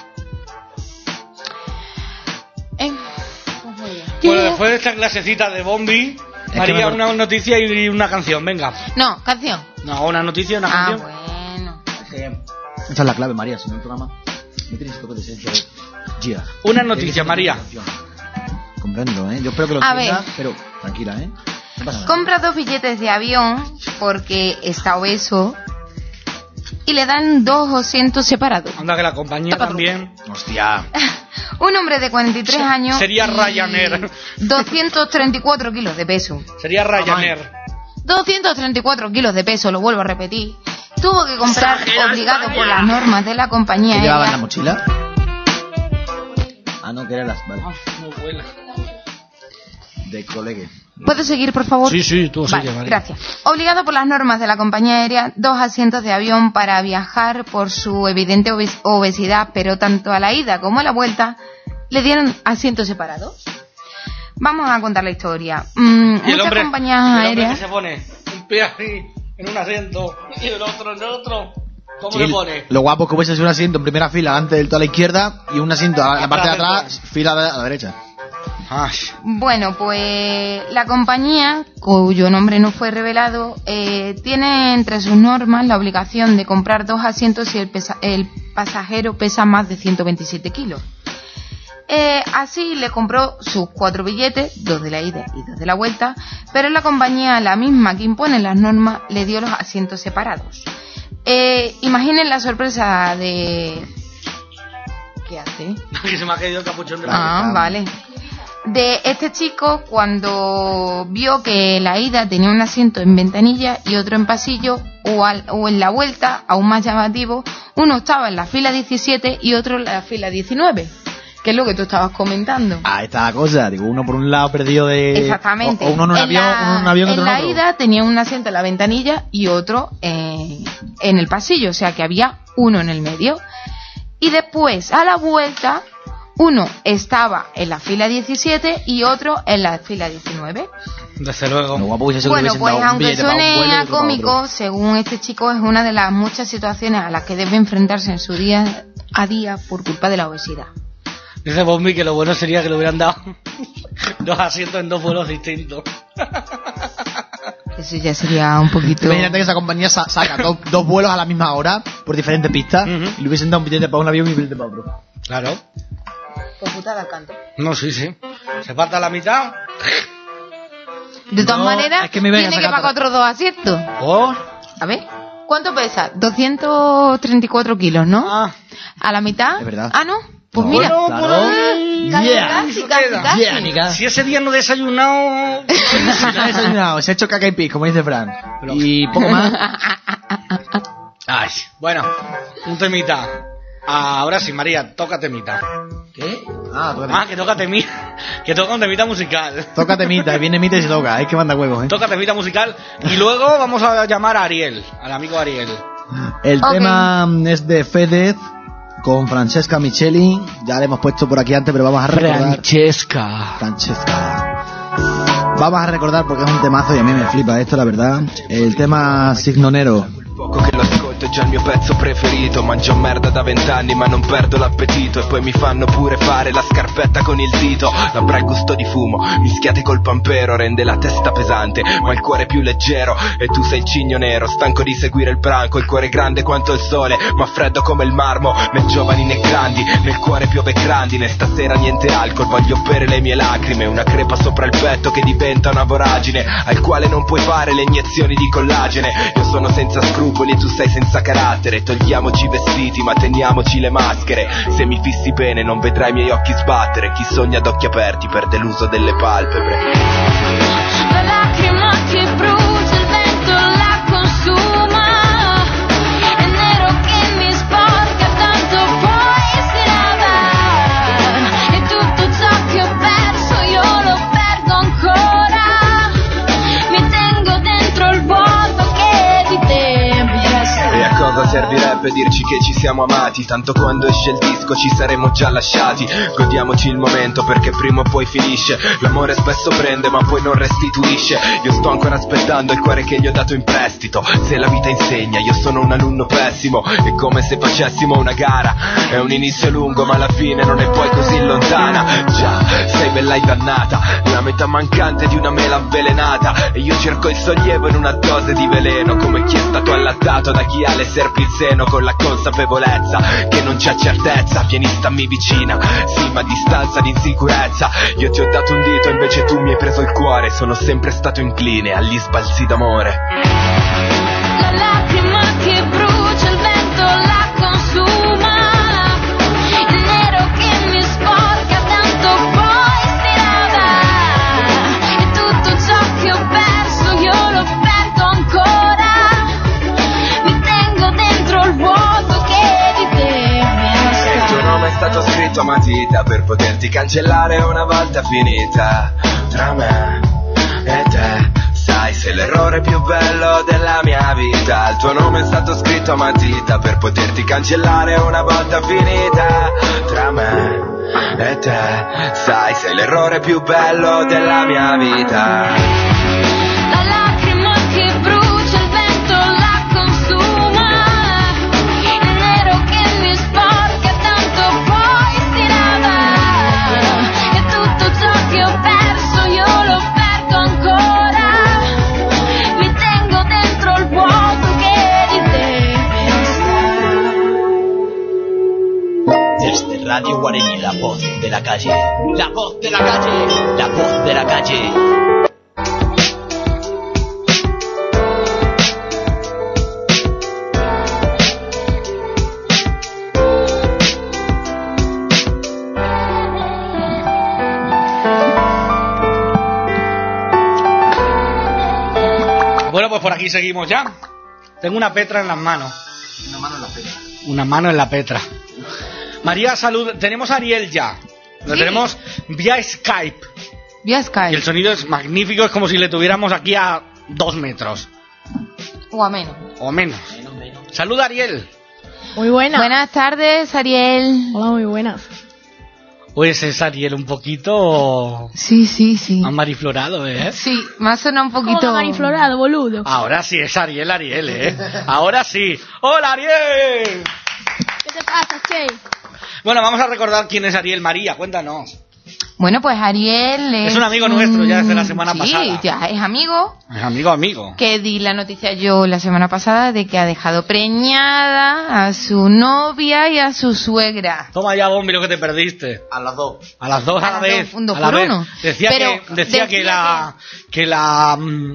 Bueno, después de esta clasecita de Bombi, María, una noticia y una canción, venga. No, canción. No, una noticia y una canción. Bueno. Esa es la clave, María, si no el programa... No tienes toque de esencia de... Gia. Una noticia, María. Comprendo, ¿eh? Yo espero que lo A entiendas, ver. pero tranquila, ¿eh? No pasa nada. Compra 2 billetes de avión porque está obeso y le dan 2 asientos separados. Anda que la compañía también. Hostia. Un hombre de 43 años. Sería y Ryanair. 234 kilos de peso. Sería Ryanair. 234 kilos de peso, lo vuelvo a repetir. Tuvo que comprar, Exagera, obligado España. por las normas de la compañía ¿Qué llevaba en aérea. la mochila? Ah, no, que era las... Vale. No vuela. De colegue. ¿Puedo seguir, por favor? Sí, tú Vale, sigue, María. gracias. Obligado por las normas de la compañía aérea, 2 asientos de avión para viajar por su evidente obesidad, pero tanto a la ida como a la vuelta le dieron asientos separados. Vamos a contar la historia. Y el Muchas hombre, compañías el hombre aéreas... que se pone un pie así en un asiento y el otro en el otro. ¿Cómo Sí, le pone? lo guapo es que hubiese sido un asiento en primera fila delante del todo a la izquierda y un asiento a la parte de atrás, fila a la derecha. Bueno, pues la compañía, cuyo nombre no fue revelado, tiene entre sus normas la obligación de comprar 2 asientos si el pasajero pesa más de 127 kilos. Así le compró sus 4 billetes, 2 de la ida y 2 de la vuelta, pero la compañía, la misma que impone las normas, le dio los asientos separados. Imaginen la sorpresa de... ¿Qué hace? Que se me ha caído el capuchón de la Vale. de este chico cuando vio que la ida tenía un asiento en ventanilla y otro en pasillo, o en la vuelta, aún más llamativo, uno estaba en la fila 17 y otro en la fila 19, que es lo que tú estabas comentando. Ah, esta la cosa, digo, uno por un lado perdido de... Exactamente. O uno en un avión, uno en un avión, otro en en la otro. ida tenía un asiento en la ventanilla y otro en el pasillo, o sea que había uno en el medio. Y después, a la vuelta, uno estaba en la fila 17 y otro en la fila 19. Desde luego. Bueno, pues aunque suene a cómico, según este chico, es una de las muchas situaciones a las que debe enfrentarse en su día a día por culpa de la obesidad. Dice Bombi que lo bueno sería que le hubieran dado 2 asientos en 2 vuelos distintos. Eso ya sería un poquito... Imagínate que esa compañía saca dos vuelos a la misma hora por diferentes pistas y le hubiesen dado un billete para un avión y un billete para otro. Claro. Por putada canto. No, sí. Se parte a la mitad. De todas maneras, es que me tiene que pagar otros 2 asientos. ¿Oh? A ver, ¿cuánto pesa? 234 kilos, ¿no? Ah. A la mitad. Es verdad. Ah, ¿no? Pues mira. Claro. Casi. Si ese día no he desayunado... Si no ha desayunado, se ha hecho caca y pis, como dice Fran. Y poco más. Ay, bueno, un temita. Ahora sí, María, toca temita. ¿Qué? Que toca temita. Que toca un temita musical. Toca temita, viene Mita y se toca. Es que manda huevos, Toca temita musical. Y luego vamos a llamar a Ariel, al amigo Ariel. El tema es de Fedez con Francesca Micheli. Ya le hemos puesto por aquí antes, pero vamos a recordar. Francesca. Vamos a recordar porque es un temazo y a mí me flipa esto, la verdad. El tema Signo Nero. Poco che lo ascolto è già il mio pezzo preferito. Mangio merda da 20 anni ma non perdo l'appetito. E poi mi fanno pure fare la scarpetta con il dito. Labbra e gusto di fumo mischiate col pampero rende la testa pesante ma il cuore più leggero. E tu sei il cigno nero stanco di seguire il branco. Il cuore grande quanto il sole ma freddo come il marmo. Né giovani né grandi nel cuore piove grandine. Stasera niente alcol voglio bere le mie lacrime. Una crepa sopra il petto che diventa una voragine al quale non puoi fare le iniezioni di collagene. Io sono senza scrupoli tu sei senza carattere. Togliamoci i vestiti ma teniamoci le maschere. Se mi fissi bene non vedrai i miei occhi sbattere. Chi sogna ad occhi aperti perde l'uso delle palpebre. La lacrima che brucia il vento la consuma. È nero che mi sporca tanto poi si lava. E tutto ciò che ho perso io lo perdo ancora. Mi tengo dentro il vuoto che di te. E a cosa servirebbe dirci che ci siamo amati? Tanto quando esce il disco ci saremo già lasciati. Godiamoci il momento perché prima o poi finisce. L'amore spesso prende ma poi non restituisce. Io sto ancora aspettando il cuore che gli ho dato in prestito. Se la vita insegna io sono un alunno pessimo. È come se facessimo una gara. È un inizio lungo ma la fine non è poi così lontana. Già, sei bella e dannata. La metà mancante di una mela avvelenata. E io cerco il sollievo in una dose di veleno. Come chi è stato allattato da chi ha le serpi in seno. Con la consapevolezza che non c'è certezza. Vieni stammi vicina, sì ma a distanza di insicurezza. Io ti ho dato un dito invece tu mi hai preso il cuore. Sono sempre stato incline agli sbalzi d'amore. La lacrima che brucia il vento la consuma. Il nero che mi sporca tanto poi si lava. E tutto ciò che ho perso io lo perdo ancora. Mi tengo dentro il vuoto che di te mi resta. Il tuo nome è stato scritto a matita per poterti cancellare una volta finita. Tra me e te sai sei l'errore più bello della mia vita. Il tuo nome è stato scritto a matita per poterti cancellare una volta finita. Tra me e te sai sei l'errore più bello della mia vita. La lacrima che brucia il vento la consuma. Il nero che mi sporca tanto poi si lava. E tutto ciò che ho perso io lo perdo ancora. Mi tengo dentro il vuoto che di te mi resta. Desde Radio Guarení, la voz de la calle. La voz de la calle. La voz de la calle. pues por aquí seguimos ya. Tengo una Petra en las manos. Una mano en la Petra. Una mano en la Petra. María, salud. Tenemos a Ariel ya. Lo tenemos vía Skype. Vía Skype. Y el sonido es magnífico, es como si le tuviéramos aquí a 2 metros. O a menos. O menos. Salud, Ariel. Muy buenas. Buenas tardes, Ariel. Hola, muy buenas. Pues es Ariel un poquito... Sí. amariflorado, ¿eh? Sí, me ha sonado un poquito... ¿Cómo amariflorado, boludo? Ahora sí es Ariel, ¿eh? Ahora sí. ¡Hola, Ariel! ¿Qué te pasa, che? Bueno, vamos a recordar quién es Ariel. María, cuéntanos. Bueno, pues Ariel es un amigo nuestro ya desde la semana pasada. Sí, ya es amigo. Es amigo. Que di la noticia yo la semana pasada de que ha dejado preñada a su novia y a su suegra. Toma ya, Bombi, lo que te perdiste. A las dos. A las dos a la vez. Un dos por uno. Decía que la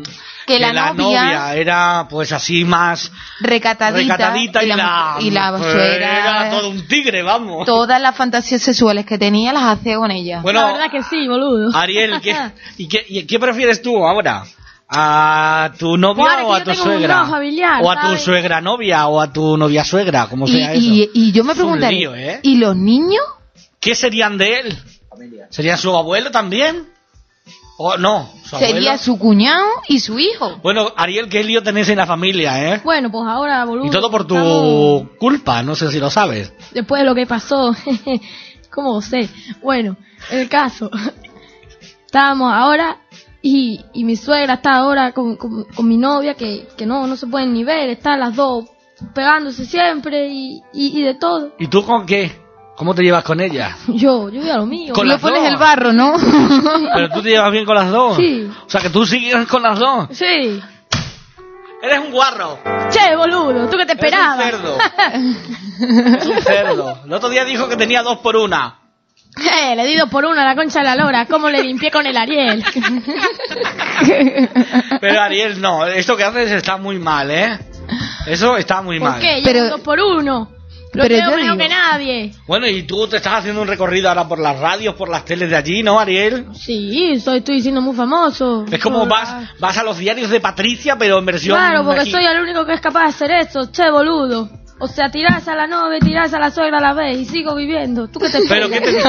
novia era pues así más recatadita y la suegra era todo un tigre, vamos. Todas las fantasías sexuales que tenía las hacía con ella. Bueno, la verdad que sí, boludo. Ariel, ¿qué prefieres tú ahora? ¿A tu novia o a tu suegra? Familiar, o a tu suegra novia o a tu novia suegra, como sea eso. Y yo me preguntaría, ¿y los niños? ¿Qué serían de él? Familia. ¿Serían su abuelo también? ¿O no? Sería su cuñado y su hijo. Bueno, Ariel, ¿qué lío tenés en la familia, eh? Bueno, pues ahora, boludo. Y todo por tu culpa, no sé si lo sabes. Después de lo que pasó, ¿cómo sé? Bueno, el caso. Estábamos ahora y mi suegra está ahora con mi novia que no se pueden ni ver. Están las dos pegándose siempre y de todo. ¿Y tú con qué? ¿Cómo te llevas con ella? Yo a lo mío. Le pones el barro, ¿no? ¿Pero tú te llevas bien con las dos? Sí. O sea, que tú sigues con las dos. Sí. Eres un guarro. Che, boludo, ¿tú qué te esperabas? Es un cerdo. El otro día dijo que tenía 2 por 1. Le di 2 por 1 a la concha de la lora. ¿Cómo le limpié con el Ariel? Pero Ariel, no. Esto que haces está muy mal, ¿eh? Eso está muy mal. ¿Por qué? Yo 2 por 1. Lo tengo mejor que nadie. Bueno, y tú te estás haciendo un recorrido ahora por las radios, por las teles de allí, ¿no, Ariel? Sí, estoy siendo muy famoso. Es como vas a los diarios de Patricia, pero en versión... Claro, porque soy el único que es capaz de hacer eso, che, boludo. O sea, tirás a la novia, tirás a la suegra a la vez y sigo viviendo. ¿Tú qué te ¿Pero qué te dice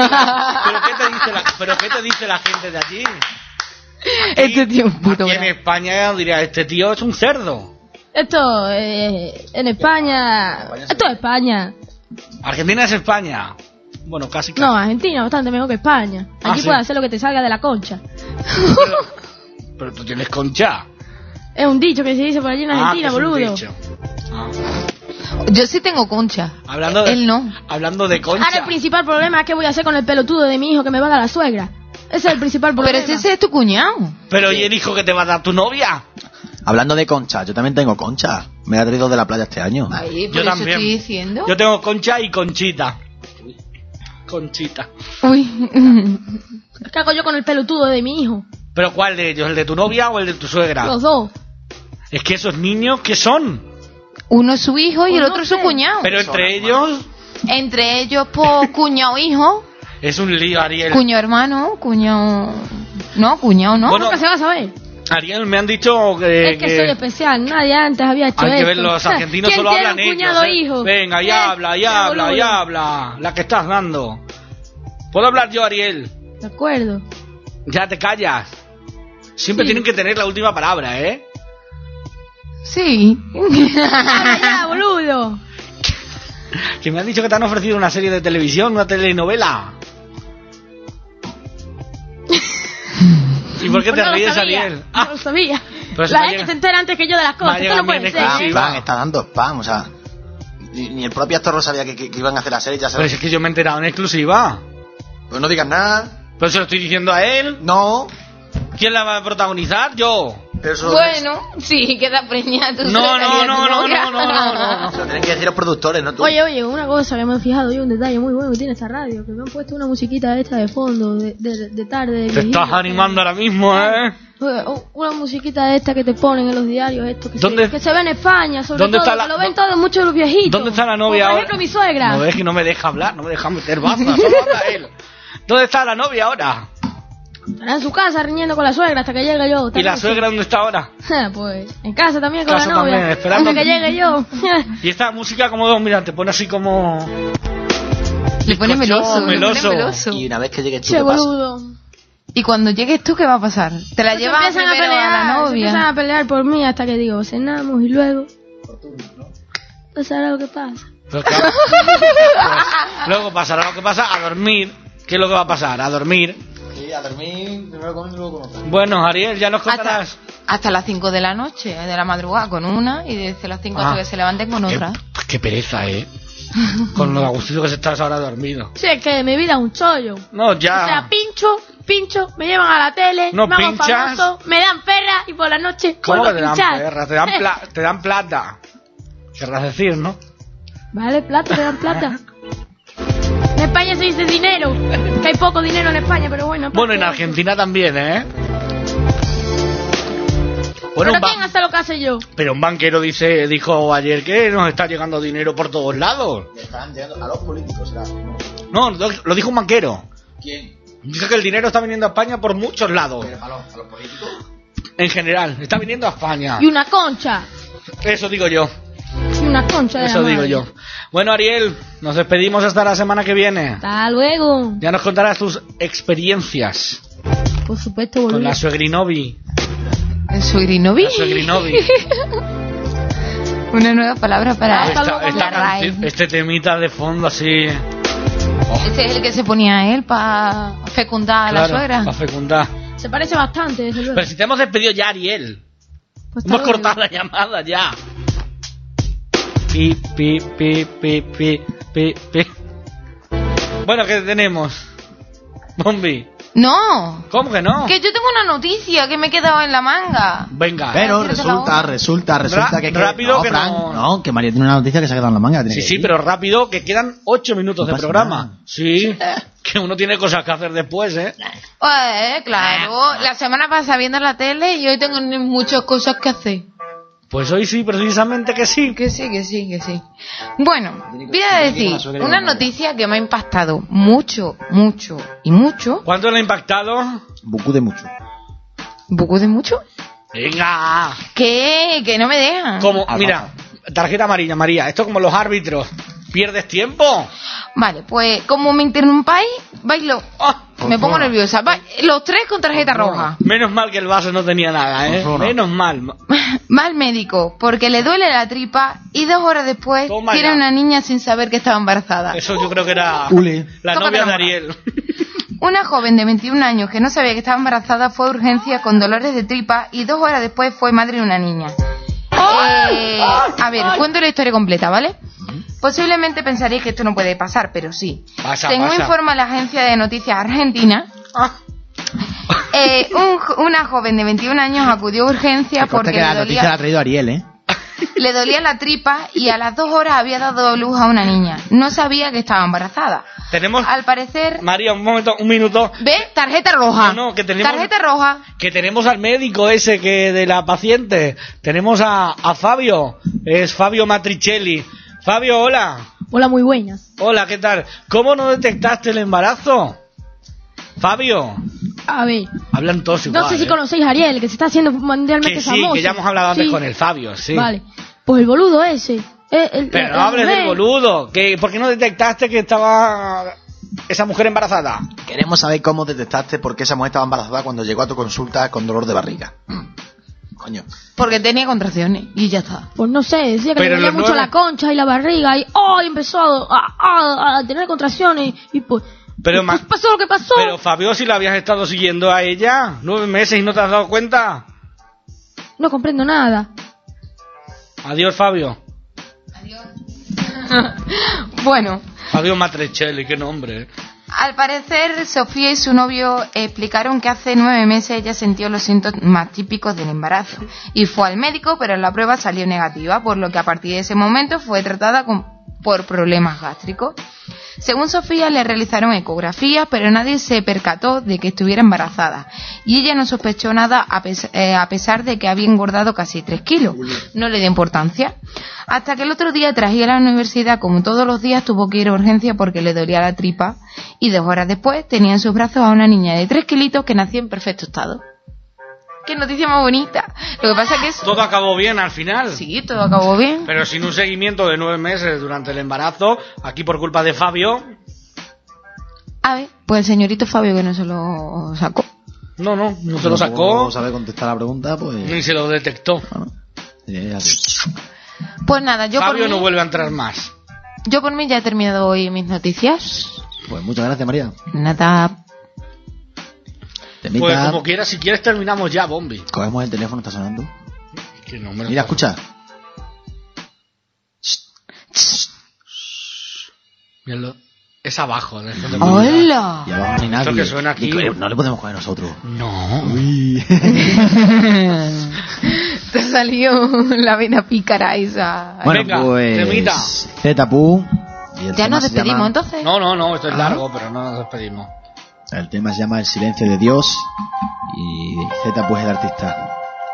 la gente de allí? Este tío es un puto. Aquí en España diría, este tío es un cerdo. Esto en España... Esto es España. Argentina es España. Bueno, casi. No, Argentina bastante mejor que España. Aquí puedes hacer lo que te salga de la concha. Pero tú tienes concha. Es un dicho que se dice por allí en Argentina, boludo. Yo sí tengo concha. Él no. Hablando de concha. Ahora el principal problema es que voy a hacer con el pelotudo de mi hijo que me va a dar la suegra. Ese es el principal problema. Pero ese es tu cuñado. Pero ¿y el hijo que te va a dar tu novia? Hablando de concha, yo también tengo concha. Me he traído de la playa este año. Ahí, yo también. Estoy diciendo. Yo tengo concha y conchita. Conchita. Uy. ¿Qué hago yo con el pelotudo de mi hijo? ¿Pero cuál de ellos? ¿El de tu novia o el de tu suegra? Los dos. Es que esos niños, ¿qué son? Uno es su hijo y el otro es su cuñado. Pero entre ellos... Entre ellos, pues, cuñado-hijo. Es un lío, Ariel. Cuñado-hermano, cuñado... No, cuñado no. Bueno, nunca se va a saber. Ariel, me han dicho que... Es que soy especial, nadie antes había hecho esto. Hay que ver, los argentinos solo hablan ellos. Hijo? Venga, ya habla. La que estás dando. ¿Puedo hablar yo, Ariel? De acuerdo. Ya te callas. Siempre tienen que tener la última palabra, ¿eh? Sí. Habla ya, boludo. Que me han dicho que te han ofrecido una serie de televisión, una telenovela. ¿Y por qué te ríes, Ariel? No lo sabía. Pero la gente se entera antes que yo de las cosas. Esto no puede ser. Spam, está dando spam, o sea... Ni el propio actor lo sabía que iban a hacer la serie, ya sabes. Pero es que yo me he enterado en exclusiva. Pues no digas nada. Pero se lo estoy diciendo a él. No. ¿Quién la va a protagonizar? Yo. Bueno, sí, queda preñado. No. Se lo tienen que decir los productores, no tú. Oye, una cosa que me he fijado yo, un detalle muy bueno que tiene esta radio, que me han puesto una musiquita esta de fondo, de tarde. Te estás animando ahora mismo, ¿eh? Una musiquita esta que te ponen en los diarios, esto que se ve en España, sobre ¿Dónde todo, está que lo ven todos muchos de los viejitos. ¿Dónde está la novia ahora? Por ejemplo, mi suegra. No ves que no me deja hablar, no me deja meter baza, solo habla él. ¿Dónde está la novia ahora? Estará en su casa riñendo con la suegra hasta que llegue yo. ¿Y la suegra dónde está ahora? Pues en casa también con Casa la novia. también, esperando hasta que llegue yo. Y esta música como, mira, te pone así como... Le pone meloso. meloso. Y una vez que llegues tú, Che, ¿qué pasa? boludo. Y cuando llegues tú, ¿qué va a pasar? ¿Te la Se llevas empiezan a primero pelear, a la se novia? empiezan a pelear por mí hasta que digo, cenamos y luego... pasará lo que pasa. Pues, claro, luego pasará lo que pasa, a dormir. ¿Qué es lo que va a pasar? A dormir. Sí, a dormir, primero comen y luego con otra. Bueno, Ariel, ya nos contarás. Hasta las 5 de la noche, de la madrugada con una, y desde las 5 hasta que se levanten con otra. Qué pereza, con lo agustito que se estás ahora dormido. Sí, es que mi vida es un chollo. No, ya. O sea, pincho, me llevan a la tele, No me hago pinchas. famoso, me dan perra y por la noche ¿Cómo vuelvo que a te dan pinchar. perra? Te dan plata. Querrás decir, ¿no? Vale, plata, te dan plata. En España se dice dinero, que hay poco dinero en España, pero bueno. Bueno, en Argentina también, Bueno, ¿Pero quién hace lo que hace yo? Pero un banquero dijo ayer que nos está llegando dinero por todos lados. Le están llegando a los políticos, ¿será? No, lo dijo un banquero. ¿Quién? Dice que el dinero está viniendo a España por muchos lados. ¿A los políticos? En general, está viniendo a España. Y una concha. Eso digo yo. Y una concha de Eso la digo madre. yo. Bueno, Ariel, nos despedimos hasta la semana que viene. Hasta luego. Ya nos contarás tus experiencias Por supuesto, boludo. con la suegrinovi. ¿El suegrinovi? La suegrinovi. Una nueva palabra para Esta la RAE. este temita de fondo así. Este es el que se ponía él para fecundar a la suegra. Para fecundar. Se parece bastante, desde luego. Pero si te hemos despedido ya, Ariel. Pues Hemos está luego. cortado la llamada ya. Pi. Bueno, ¿qué tenemos? Bombi. No. ¿Cómo que no? Que yo tengo una noticia que me he quedado en la manga. Venga. Pero Ay, tírate la resulta que... rápido no, que Frank, no- no, que María tiene una noticia que se ha quedado en la manga. tiene Sí, que sí, ir. pero rápido, que quedan 8 minutos No de pasa programa. nada. Sí, que uno tiene cosas que hacer después, Claro. La semana pasada viendo la tele y hoy tengo muchas cosas que hacer. Pues hoy sí, precisamente que sí. Que sí. Bueno, voy a decir una noticia que me ha impactado mucho. ¿Cuánto le ha impactado? Bucu de mucho. ¿Bucu de mucho? Venga. ¿Qué? Que no me dejan. Como, mira, tarjeta amarilla, María. Esto como los árbitros. ¿Pierdes tiempo? Vale, pues como me interrumpáis, bailo. Me pongo nerviosa. Los tres con tarjeta roja. Menos mal que el vaso no tenía nada, Menos mal. Va al médico porque le duele la tripa y 2 horas después Toma tiene ya. una niña sin saber que estaba embarazada. Eso yo creo que era la Tócate novia la de mano. Ariel. Una joven de 21 años que no sabía que estaba embarazada fue a urgencias con dolores de tripa y 2 horas después fue madre de una niña. A ver, cuento la historia completa, ¿vale? Posiblemente pensaréis que esto no puede pasar, pero sí. Según informa la agencia de noticias argentina, una joven de 21 años acudió a urgencias porque que la noticia la ha traído Ariel, le dolía la tripa y a las 2 horas había dado a luz a una niña. No sabía que estaba embarazada. Tenemos... Al parecer... María, un minuto. ¿Ve? Tarjeta roja. No, que tenemos... Tarjeta roja. Que tenemos al médico ese que de la paciente. Tenemos a Fabio. Es Fabio Matricelli. Fabio, hola. Hola, muy buenas. Hola, ¿qué tal? ¿Cómo no detectaste el embarazo? Fabio. A ver, Hablan todos igual. no sé si conocéis a Ariel, que se está haciendo mundialmente Que sí, famoso. que ya hemos hablado antes Sí. con el Fabio, sí. Vale, pues el boludo ese. Pero no hables del boludo. ¿Por qué no detectaste que estaba esa mujer embarazada? Queremos saber cómo detectaste por qué esa mujer estaba embarazada cuando llegó a tu consulta con dolor de barriga. Coño. Porque tenía contracciones y ya está. Pues no sé, decía que Pero le dolía los mucho 9... la concha y la barriga y ¡ay! Empezó a tener contracciones y pues... Pero, pues pasó lo que pasó. Pero Fabio, si la habías estado siguiendo a ella 9 meses y no te has dado cuenta. No comprendo nada. Adiós, Fabio. Bueno, Fabio Matricelli, qué nombre. al parecer Sofía y su novio explicaron que hace 9 meses ella sintió los síntomas típicos del embarazo y fue al médico, pero la prueba salió negativa, por lo que a partir de ese momento fue tratada por problemas gástricos. Según Sofía, le realizaron ecografías, pero nadie se percató de que estuviera embarazada. Y ella no sospechó nada a pesar de que había engordado casi 3 kilos. No le dio importancia. Hasta que el otro día, tras ir a la universidad, como todos los días, tuvo que ir a urgencia porque le dolía la tripa. Y 2 horas después tenía en sus brazos a una niña de 3 kilitos que nació en perfecto estado. ¡Qué noticia más bonita! Lo que pasa que es... Todo acabó bien al final. Sí, todo acabó bien. Pero sin un seguimiento de 9 meses durante el embarazo, aquí por culpa de Fabio... A ver, pues el señorito Fabio que no se lo sacó. No se lo sacó. No sabe contestar la pregunta, pues... Ni se lo detectó. Pues nada, yo Fabio por mí... no vuelve a entrar más. Yo por mí ya he terminado hoy mis noticias. Pues muchas gracias, María. Nada... Pues como quieras, si quieres terminamos ya, Bombi. Cogemos el teléfono, está sonando. Que no me lo Mira, escucha. Míralo. Es abajo. ¡Hola! Y abajo ni nadie. Esto que suena aquí... No le podemos coger nosotros. No. Uy. Te salió la vena pícara esa. Bueno, venga, pues... temita. Zetapu. ¿Ya nos despedimos entonces? No, esto es largo, pero no nos despedimos. El tema se llama El silencio de Dios y Zetapu es el artista.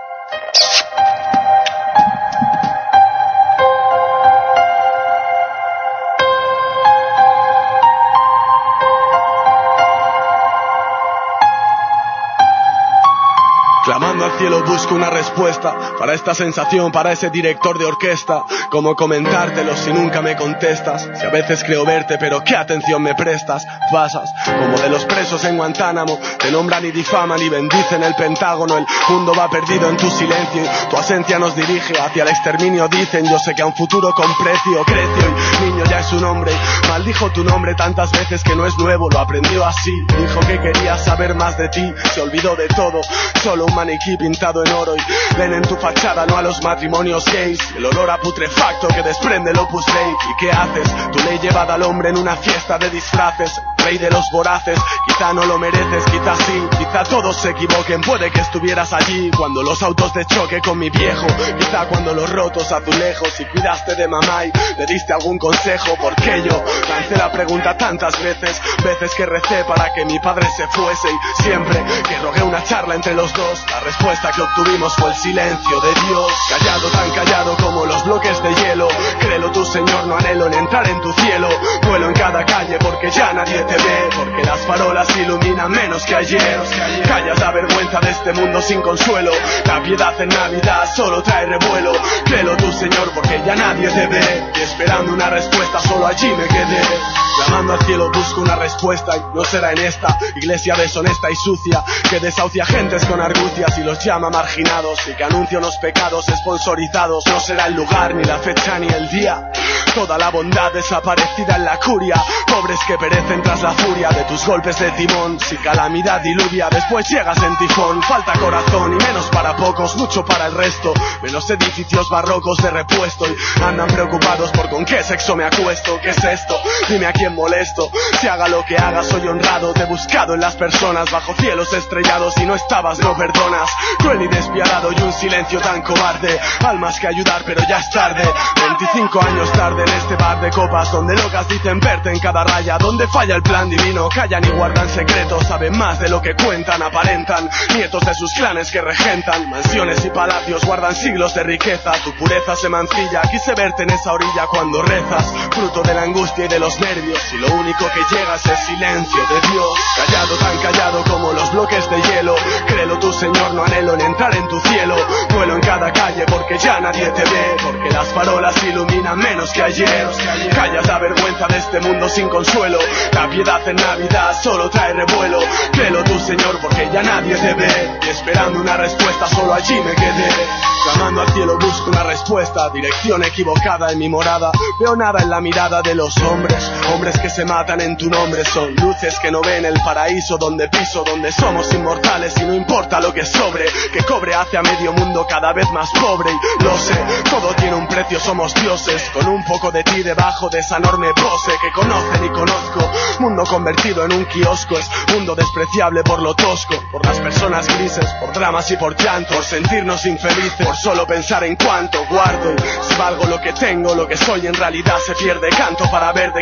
Clamando al cielo busco una respuesta para esta sensación, para ese director de orquesta. Cómo comentártelo si nunca me contestas, si a veces creo verte pero qué atención me prestas. Pasas como de los presos en Guantánamo, te nombran y difaman y bendicen el Pentágono. El mundo va perdido en tu silencio y tu ausencia nos dirige hacia el exterminio. Dicen, yo sé que a un futuro con precio creció y niño ya es un hombre. Maldijo tu nombre tantas veces que no es nuevo, lo aprendió así. Dijo que quería saber más de ti, se olvidó de todo, solo un maniquí pintado en oro. Y ven en tu fachada no a los matrimonios gays, el olor a putrefacto que desprende el Opus Dei. ¿Y qué haces? Tu ley llevada al hombre en una fiesta de disfraces, rey de los voraces. Quizá no lo mereces, quizá sí, quizá todos se equivoquen. Puede que estuvieras allí cuando los autos de choque con mi viejo, quizá cuando los rotos azulejos y cuidaste de mamá y le diste algún consejo. Porque yo lancé la pregunta tantas veces que recé para que mi padre se fuese. Y siempre que rogué una charla entre los dos, la respuesta que obtuvimos fue el silencio de Dios. Callado, tan callado como los bloques de hielo. Créelo tú, Señor, no anhelo en entrar en tu cielo. Vuelo en cada calle porque ya nadie te ve, porque las farolas iluminan menos que ayer. Callas la vergüenza de este mundo sin consuelo. La piedad en Navidad solo trae revuelo. Créelo tú, Señor, porque ya nadie te ve. Y esperando una respuesta solo allí me quedé. Clamando al cielo busco una respuesta y no será en esta iglesia deshonesta y sucia que desahucia gentes con argucias y los llama marginados y que anuncia unos pecados sponsorizados. No será el lugar, ni la fecha, ni el día. Toda la bondad desaparecida en la curia, pobres que perecen tras la furia de tus golpes de timón. Si calamidad diluvia, después llegas en tifón. Falta corazón y menos para pocos, mucho para el resto. Menos edificios barrocos de repuesto y andan preocupados por con qué sexo me acuesto. ¿Qué es esto? Dime a quién molesto. Si haga lo que haga soy honrado. Te he buscado en las personas bajo cielos estrellados y no estabas, no perdonas. Cruel y despiadado y un silencio tan cobarde. Almas que ayudar pero ya es tarde. 25 años tarde en este bar de copas donde locas dicen verte en cada raya, donde falla el plan divino. Callan y guardan secretos, saben más de lo que cuentan, aparentan. Nietos de sus clanes que regentan mansiones y palacios, guardan siglos de riqueza. Tu pureza se mancilla, quise verte en esa orilla cuando rezas, fruto de la angustia y de los nervios, y lo único que llega es el silencio de Dios. Callado, tan callado como los bloques de hielo. Créelo tú, Señor, no anhelo en entrar en tu cielo. Vuelo en cada calle porque ya nadie te ve, porque las farolas iluminan menos que ayer. Callas la vergüenza de este mundo sin consuelo. La piedad en Navidad solo trae revuelo. Créelo tú, Señor, porque ya nadie te ve. Y esperando una respuesta solo allí me quedé. Clamando al cielo busco una respuesta. Dirección equivocada en mi morada. Veo nada en la mirada de los hombres. Hombres que se matan en tu nombre. Son luces que no ven el paraíso donde piso, donde somos inmortales y no importa lo que sobre. Que cobre hace a medio mundo cada vez más pobre. Y lo sé, todo tiene un precio, somos dioses. Con un poco de ti debajo de esa enorme pose que conocen y conozco. Mundo convertido en un kiosco. Es mundo despreciable por lo tosco, por las personas grises, por dramas y por llanto, por sentirnos infelices, por solo pensar en cuánto guardo. Y si valgo lo que tengo, lo que soy en realidad se pierde. Canto para ver de qué es capaz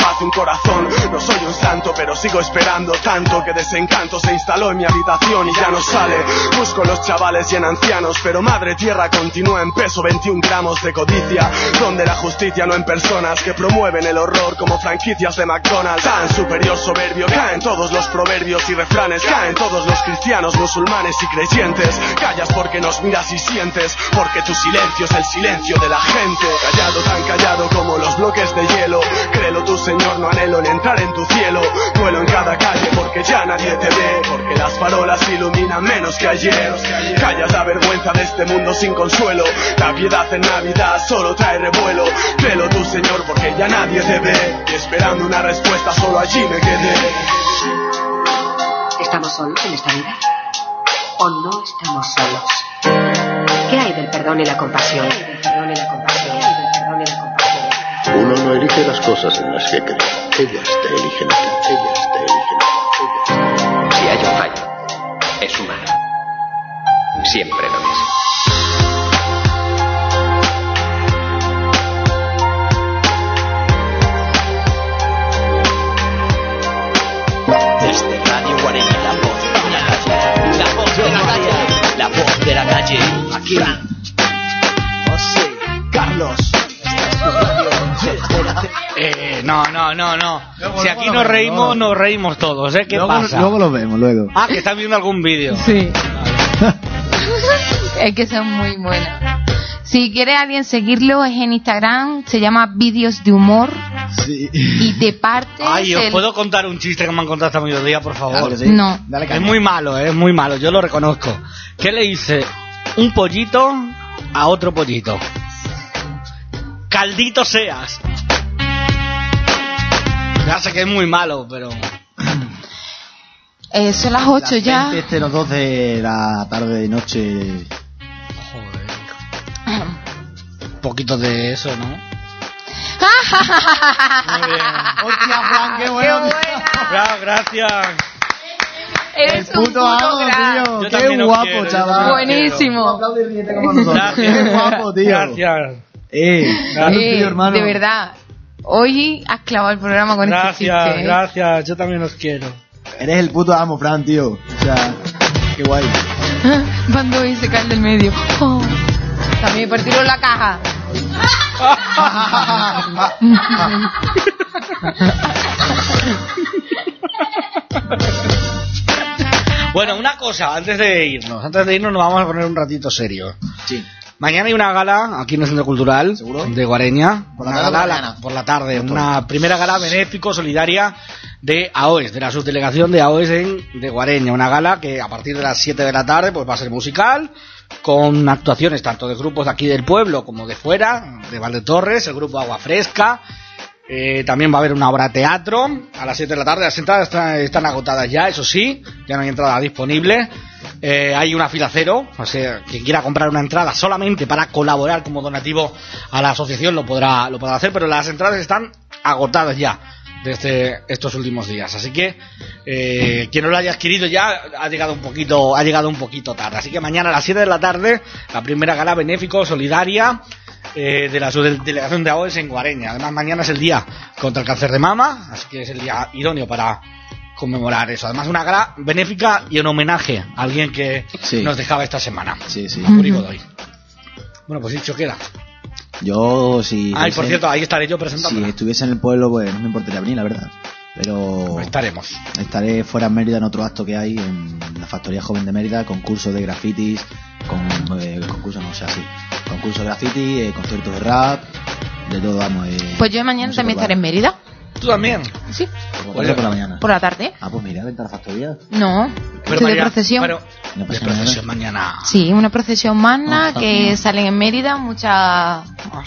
hace un corazón. No soy un santo, pero sigo esperando tanto que desencanto se instaló en mi habitación y ya no sale. Busco los chavales y en ancianos, pero madre tierra continúa en peso, 21 gramos de codicia, donde la justicia no en personas que promueven el horror como franquicias de McDonald's. Tan superior soberbio, caen todos los proverbios y refranes, caen todos los cristianos, musulmanes y creyentes. Callas porque nos miras y sientes, porque tu silencio es el silencio de la gente. Callado, tan callado como los bloques de hielo. Créelo tú, Señor, no anhelo en entrar en tu cielo. Vuelo en cada calle porque ya nadie te ve, porque las farolas iluminan menos que ayer. Callas la vergüenza de este mundo sin consuelo. La piedad en Navidad solo trae revuelo. Créelo tú, Señor, porque ya nadie te ve, y esperando una respuesta solo allí me quedé. ¿Estamos solos en esta vida? ¿O no estamos solos? ¿Qué hay del perdón y la compasión? ¿Qué hay del perdón y la compasión? ¿Qué hay del perdón y la compasión? Uno no elige las cosas en las que cree. Ellas te eligen a ti. Ellas te eligen a ti. Si hay un fallo, es humano. Siempre lo es. Desde Radio Guareni, la voz de la calle. La voz de la calle. La voz de la calle. Aquí. José, Carlos. No. Si aquí nos reímos todos, ¿eh? ¿Qué pasa? Luego lo vemos, luego. Ah, que están viendo algún vídeo. Sí. Es que son muy buenas. Si quiere alguien seguirlo, es en Instagram, se llama Vídeos de Humor. Sí. Y de parte. Ay, ¿os puedo contar un chiste que me han contado esta mediodía, por favor? Claro que sí. No. Dale, es muy malo, yo lo reconozco. ¿Qué le dice un pollito a otro pollito? Caldito seas. Ya sé que es muy malo, pero... Son las 8 ya. 20:02 de la tarde y noche. Joder. Un poquito de eso, ¿no? Muy bien. Hostia, Juan, qué bueno. Gracias. Eres un puto amo, crack. tío. Yo Qué también os guapo, quiero, chaval. Buenísimo. Gracias. Qué guapo, tío. Gracias. Tío, hermano. De verdad. Hoy has clavado el programa con este chiste. Gracias. Yo también os quiero. Eres el puto amo, Fran, tío. O sea, qué guay. Cuando hoy se cae del medio. Oh. También partieron la caja. Bueno, una cosa, antes de irnos nos vamos a poner un ratito serio. Sí. Mañana hay una gala aquí en el Centro Cultural. ¿Seguro? De Guareña. ¿Por la Una tarde o gala mañana? por la tarde. Una primera gala benéfico solidaria de AOES, de la subdelegación de AOES de Guareña. Una gala que a partir de las 7 de la tarde pues va a ser musical, con actuaciones tanto de grupos de aquí del pueblo como de fuera, de Valdetorres, el grupo Agua Fresca. También va a haber una obra de teatro a las 7 de la tarde. Las entradas están agotadas ya, eso sí, ya no hay entrada disponible. Hay una fila cero, o sea, quien quiera comprar una entrada solamente para colaborar como donativo a la asociación lo podrá hacer, pero las entradas están agotadas ya desde estos últimos días, así que quien no lo haya adquirido ya ha llegado un poquito tarde. Así que mañana a las 7 de la tarde la primera gala benéfico solidaria de la subdelegación de AOES en Guareña. Además mañana es el día contra el cáncer de mama, así que es el día idóneo para conmemorar eso. Además una gala benéfica y en homenaje a alguien que nos dejaba esta semana. Sí. Godoy. Bueno, pues dicho queda. Yo si... Ay, por cierto, ahí estaré yo presentando. Si estuviese en el pueblo, pues no me importaría venir, la verdad. Pero... Estaré fuera en Mérida en otro acto que hay en la Factoría Joven de Mérida, concurso de grafitis, concurso de graffiti, conciertos de rap, de todo, vamos. Pues yo mañana también estaré en Mérida. ¿Tú también? Sí. Por la mañana. Por la tarde. Ah, pues mira, vente a la factoría. No, pero estoy mañana, de procesión. Pero de procesión mañana. Sí, una procesión magna que salen en Mérida, mucho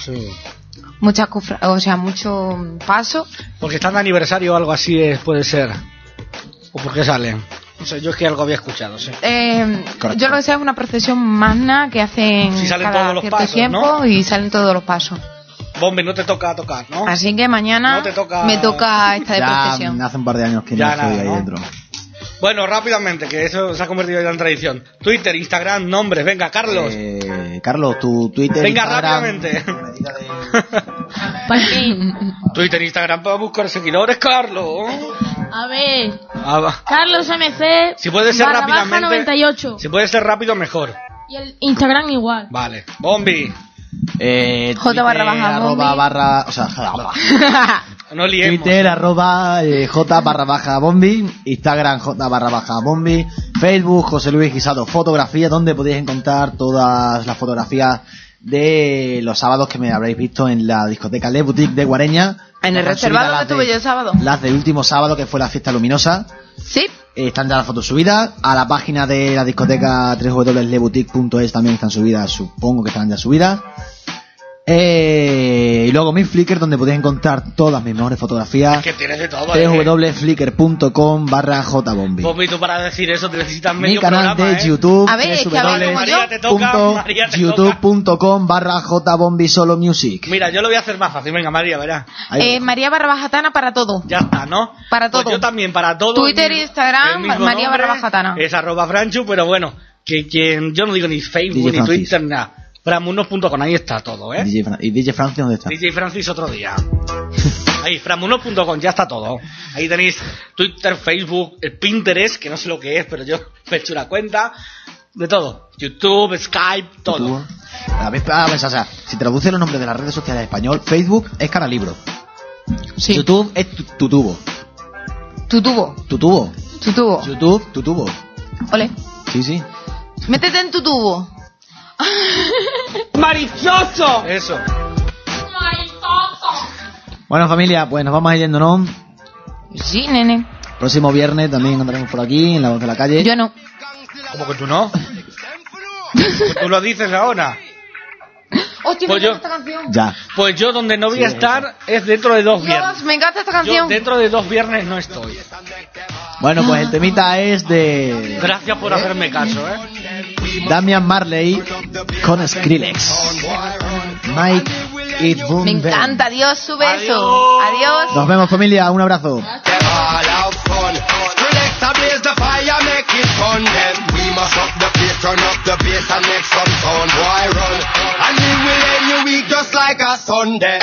paso. Porque están de aniversario o algo así, puede ser. ¿O por qué salen? No sé, yo es que algo había escuchado, sí. Yo lo que sé es una procesión magna que hacen cada cierto tiempo, ¿no? Y salen todos los pasos. Bombi, no te toca tocar, ¿no? Así que mañana me toca esta de procesión. Ya hace un par de años que no estoy ahí dentro. Bueno, rápidamente, que eso se ha convertido ya en tradición. Twitter, Instagram, nombres, venga, Carlos. Carlos, tu Twitter, Venga, Instagram, rápidamente. Twitter, Instagram para buscar seguidores, Carlos. A ver, Ah, Carlos MC. si puede ser _98. rápidamente. Si puede ser rápido, mejor. Y el Instagram igual. Vale. Bombi. Twitter, @Bombi. o sea, No liemos. Twitter, @J_Bombi, Instagram, J_Bombi, Facebook, José Luis Guisado Fotografía, donde podéis encontrar todas las fotografías de los sábados que me habréis visto en la discoteca Le Boutique de Guareña. En el reservado que tuve yo el sábado. Las del último sábado, que fue la fiesta luminosa. Sí. Están ya las fotos subidas. A la página de la discoteca www.leboutique.es también están subidas, supongo que están ya subidas. Y luego mi Flickr, donde podéis encontrar todas mis mejores fotografías. Que tienes de todo. www.flickr.com/jbombi. Bombi, tú para decir eso te necesitas Mi medio canal programa, de YouTube, A ver, es que a ver, como yo. youtube.com/jbombi solo music. Mira, yo lo voy a hacer más fácil. Venga, María, verás. María _Tana para todo. Ya está, ¿no? Para todo. Pues yo también, para todo. Twitter, el Instagram, mismo María nombre, _Tana. Es @Franchu, pero bueno, que quien yo no digo ni Facebook DJ ni Francis. Twitter, nada. Framunos.com, ahí está todo, ¿eh? ¿Y DJ Francis dónde está? DJ Francis otro día. Ahí, framunos.com, ya está todo. Ahí tenéis Twitter, Facebook, el Pinterest, que no sé lo que es, pero yo me he hecho una cuenta. De todo. YouTube, Skype, todo. A ver, o sea, si traduce los nombres de las redes sociales en español, Facebook es Canalibro. Sí. YouTube es Tutubo. Tutubo. Tutubo. Tutubo. YouTube, Tutubo. Ole. Sí. Métete en tu tubo. ¡Malicioso! Eso. Bueno, familia, pues nos vamos a ir yendo, ¿no? Sí, nene. Próximo viernes también andaremos por aquí, en la voz de la calle. Yo no. ¿Cómo que tú no? Pues tú lo dices ahora. Hostia, Pues me yo- encanta esta canción. Ya. Pues yo donde no voy a estar es dentro de 2 viernes. Dios, me encanta esta Yo canción. dentro de 2 viernes no estoy. Bueno, pues el temita es de Gracias por hacerme caso, ¿eh? Damian Marley con Skrillex. Mike It Boom Me encanta, Dios, sube eso. Adiós. Nos vemos, familia, un abrazo. All out fun. Skrillex blaze the fire, make it fun. Then we must up the place, turn up the bass and make some sound. Boy, run. And we will end your week just like a Sunday.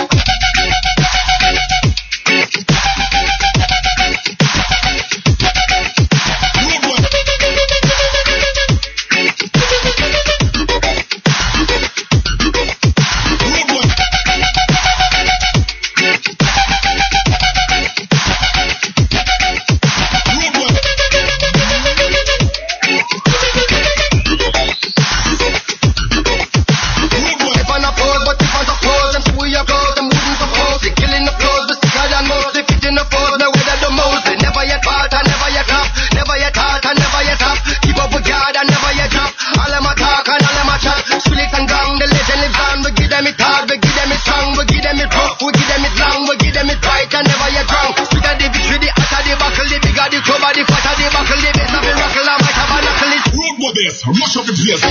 If I'm not pose, but if I'm suppose, them pull your clothes, them wouldn't propose. They're killing the flows, but sicker than most. They fit in the foes, they weather the most. They never yet part and never yet up. Never yet halt and never yet up. Keep up with God and never yet drop. All them a talk and all them a chat. Skrillex and gang, the legend lives on. We give them it hard, we give them it strong. We give them it rough, we give them it long. We give them it right and never yet drunk. Sweeter the victory, the hotter the buckle. The bigger the cover, the fatter the buckle. The best of the rockle, I might have a knuckle. It's road with this, rush up the place.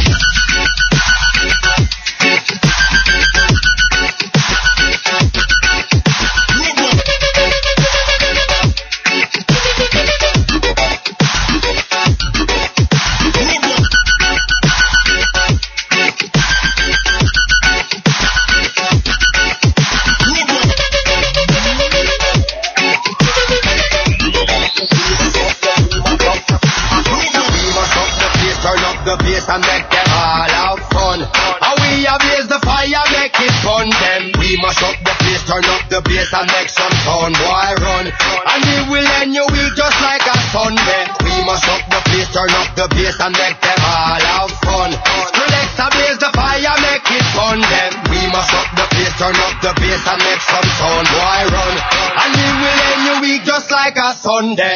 Turn up the bass and make them all have fun. And we ablaze the fire, make it fun. Then we must up the place, turn up the bass and make some sound. Boy, run. And we will end your week just like a Sunday. We must up the place, turn up the bass and make them all have fun. Skrillex ablaze the fire, make it fun. Then we must up the place, turn up the bass and make some sound. Boy, run. And we will end your week just like a Sunday.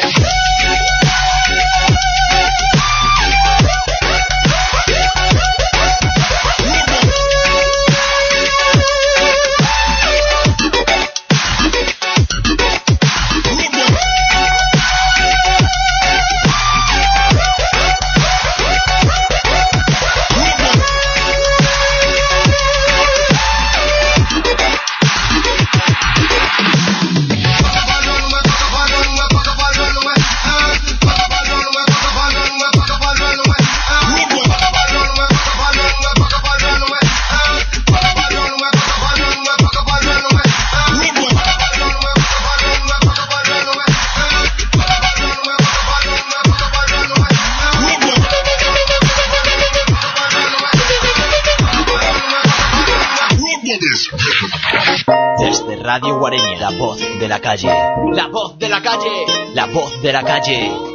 Desde Radio Guareña, la voz de la calle. La voz de la calle. La voz de la calle.